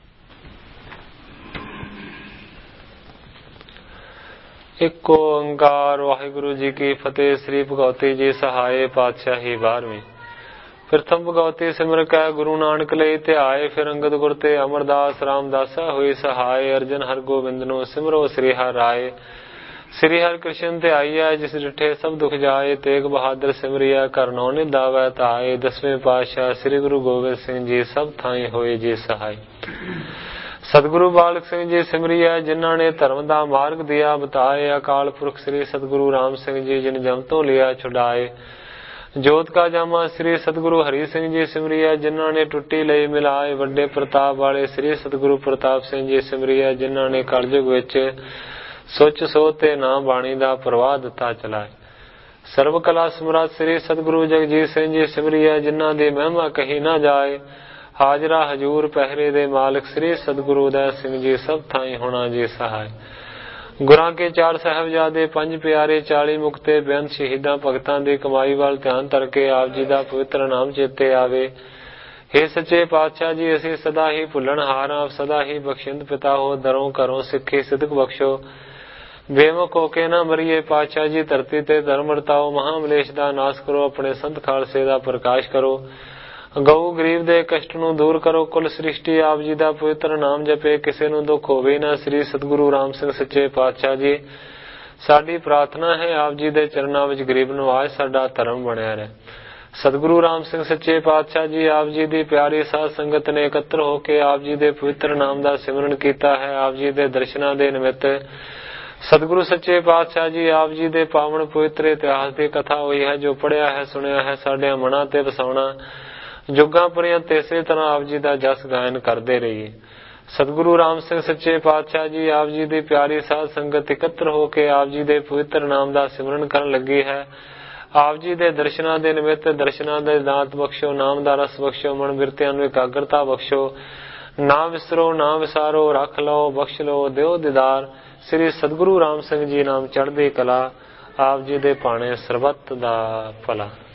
इको ओंकार वाहिगुरु जी की फतेह। श्री भगवती जी सहाय पातशाही 12वीं। प्रथम भगवती सिमर कै गुरु नानक लई ध्याए, फिर अंगद गुर ते अमरदास रामदासा होई सहाय, अर्जन हर गोबिंद नो सिमरो श्री हर राय, श्री हर कृष्ण ध्याईया जिस डिठे सब दुख जाए, तेग बहादुर सिमरिया कर नौ निदावै ताए, 10वें पातशाह श्री गुरु गोबिंद सिंह जी सब थाई होए जी सहाय। सतगुरु बालक सिंह जी सिमरिया जिन्हों ने धर्म दा मार्ग दिया बताए, अकाल पुरख श्री सतगुरु राम सिंह जी जिन जम तो लिया छुड़ाए, जोत का जामा श्री सतगुरु हरि सिंह जी सिमरिया जिन्हों ने टुट्टी लई मिलाए, वड्डे प्रताप वाले श्री सतगुरु प्रताप सिंह जी सिमरिया जिन्हों ने कलयुग विच सोच सोच ते ना बाणी दा प्रवाह दिता चलाए, सर्व कला सम्राट श्री सतगुरु जगजीत सिंह जी सिमरिया जिन्हों दी महिमा कही ना जाए, हाजरा हजूर पहरे दे मालिक श्री सतगुरु उदय सिंह जी सब थाई होना जी सहाय। गुरां के 4 साहिबजादे 5 प्यारे 40 मुक्ते बेअंत शहीदां भगतां दी कमाई वाल ध्यान करके आप जी दा पवित्र नाम चेते आवे। हे सच्चे पातशाह जी असीं सदा ही भुलण हार आप सदा ही बख्शिंद पिता हो, दरों घरों सिक्खी सिदक बख्शो, बेमुख होके ना मरिए पातशाह जी, धरती ते धर्म वरताओ, महामलेश दा नाश करो, अपने संत खालसे दा प्रकाश करो, गऊ गरीब दे कष्ट नूं दूर करो, कुल सृष्टि आप जी दा पवित्र नाम जपे, किसे नूं दुख होवे ना। श्री सतगुरु राम सिंह सच्चे पातशाह जी साडी प्रार्थना है आप जी दे चरनां विच गरीब नवाज साडा धर्म बणिया रहे। सतगुरु राम सिंह सच्चे पातशाह जी आप जी दी प्यारी साध संगत ने एकत्र होके आप जी दे पवित्र नाम दा सिमरन कीता है। आप जी दे दर्शनां दे निमित्त सतगुरु सच्चे पातशाह जी आप जी दे पावन पवित्र इतिहास दी कथा होई है, जो पढ़िया है सुनिया है साडे मनां ते वसाउणा जुगां परियां इसे तरह आप जी दा जस गायन करते रहिए। सतगुरु राम सिंह सच्चे पातशाह जी आप जी दी प्यारी साध संगत एकत्र होके आप जी दे पवित्र नाम दा सिमरन करन लगी है। आप जी दे दर्शनां दे निमित्त दर्शनां दे दात बख्शो, नाम दा रस बख्शो, मन बिरतियां नूं एकाग्रता बख्शो, ना विसरो ना विसारो, रख लो बख्श लो दिओ दीदार। श्री सतगुरु राम सिंह जी नाम चढ़दी कला आप जी दे भाणे सरबत दा भला।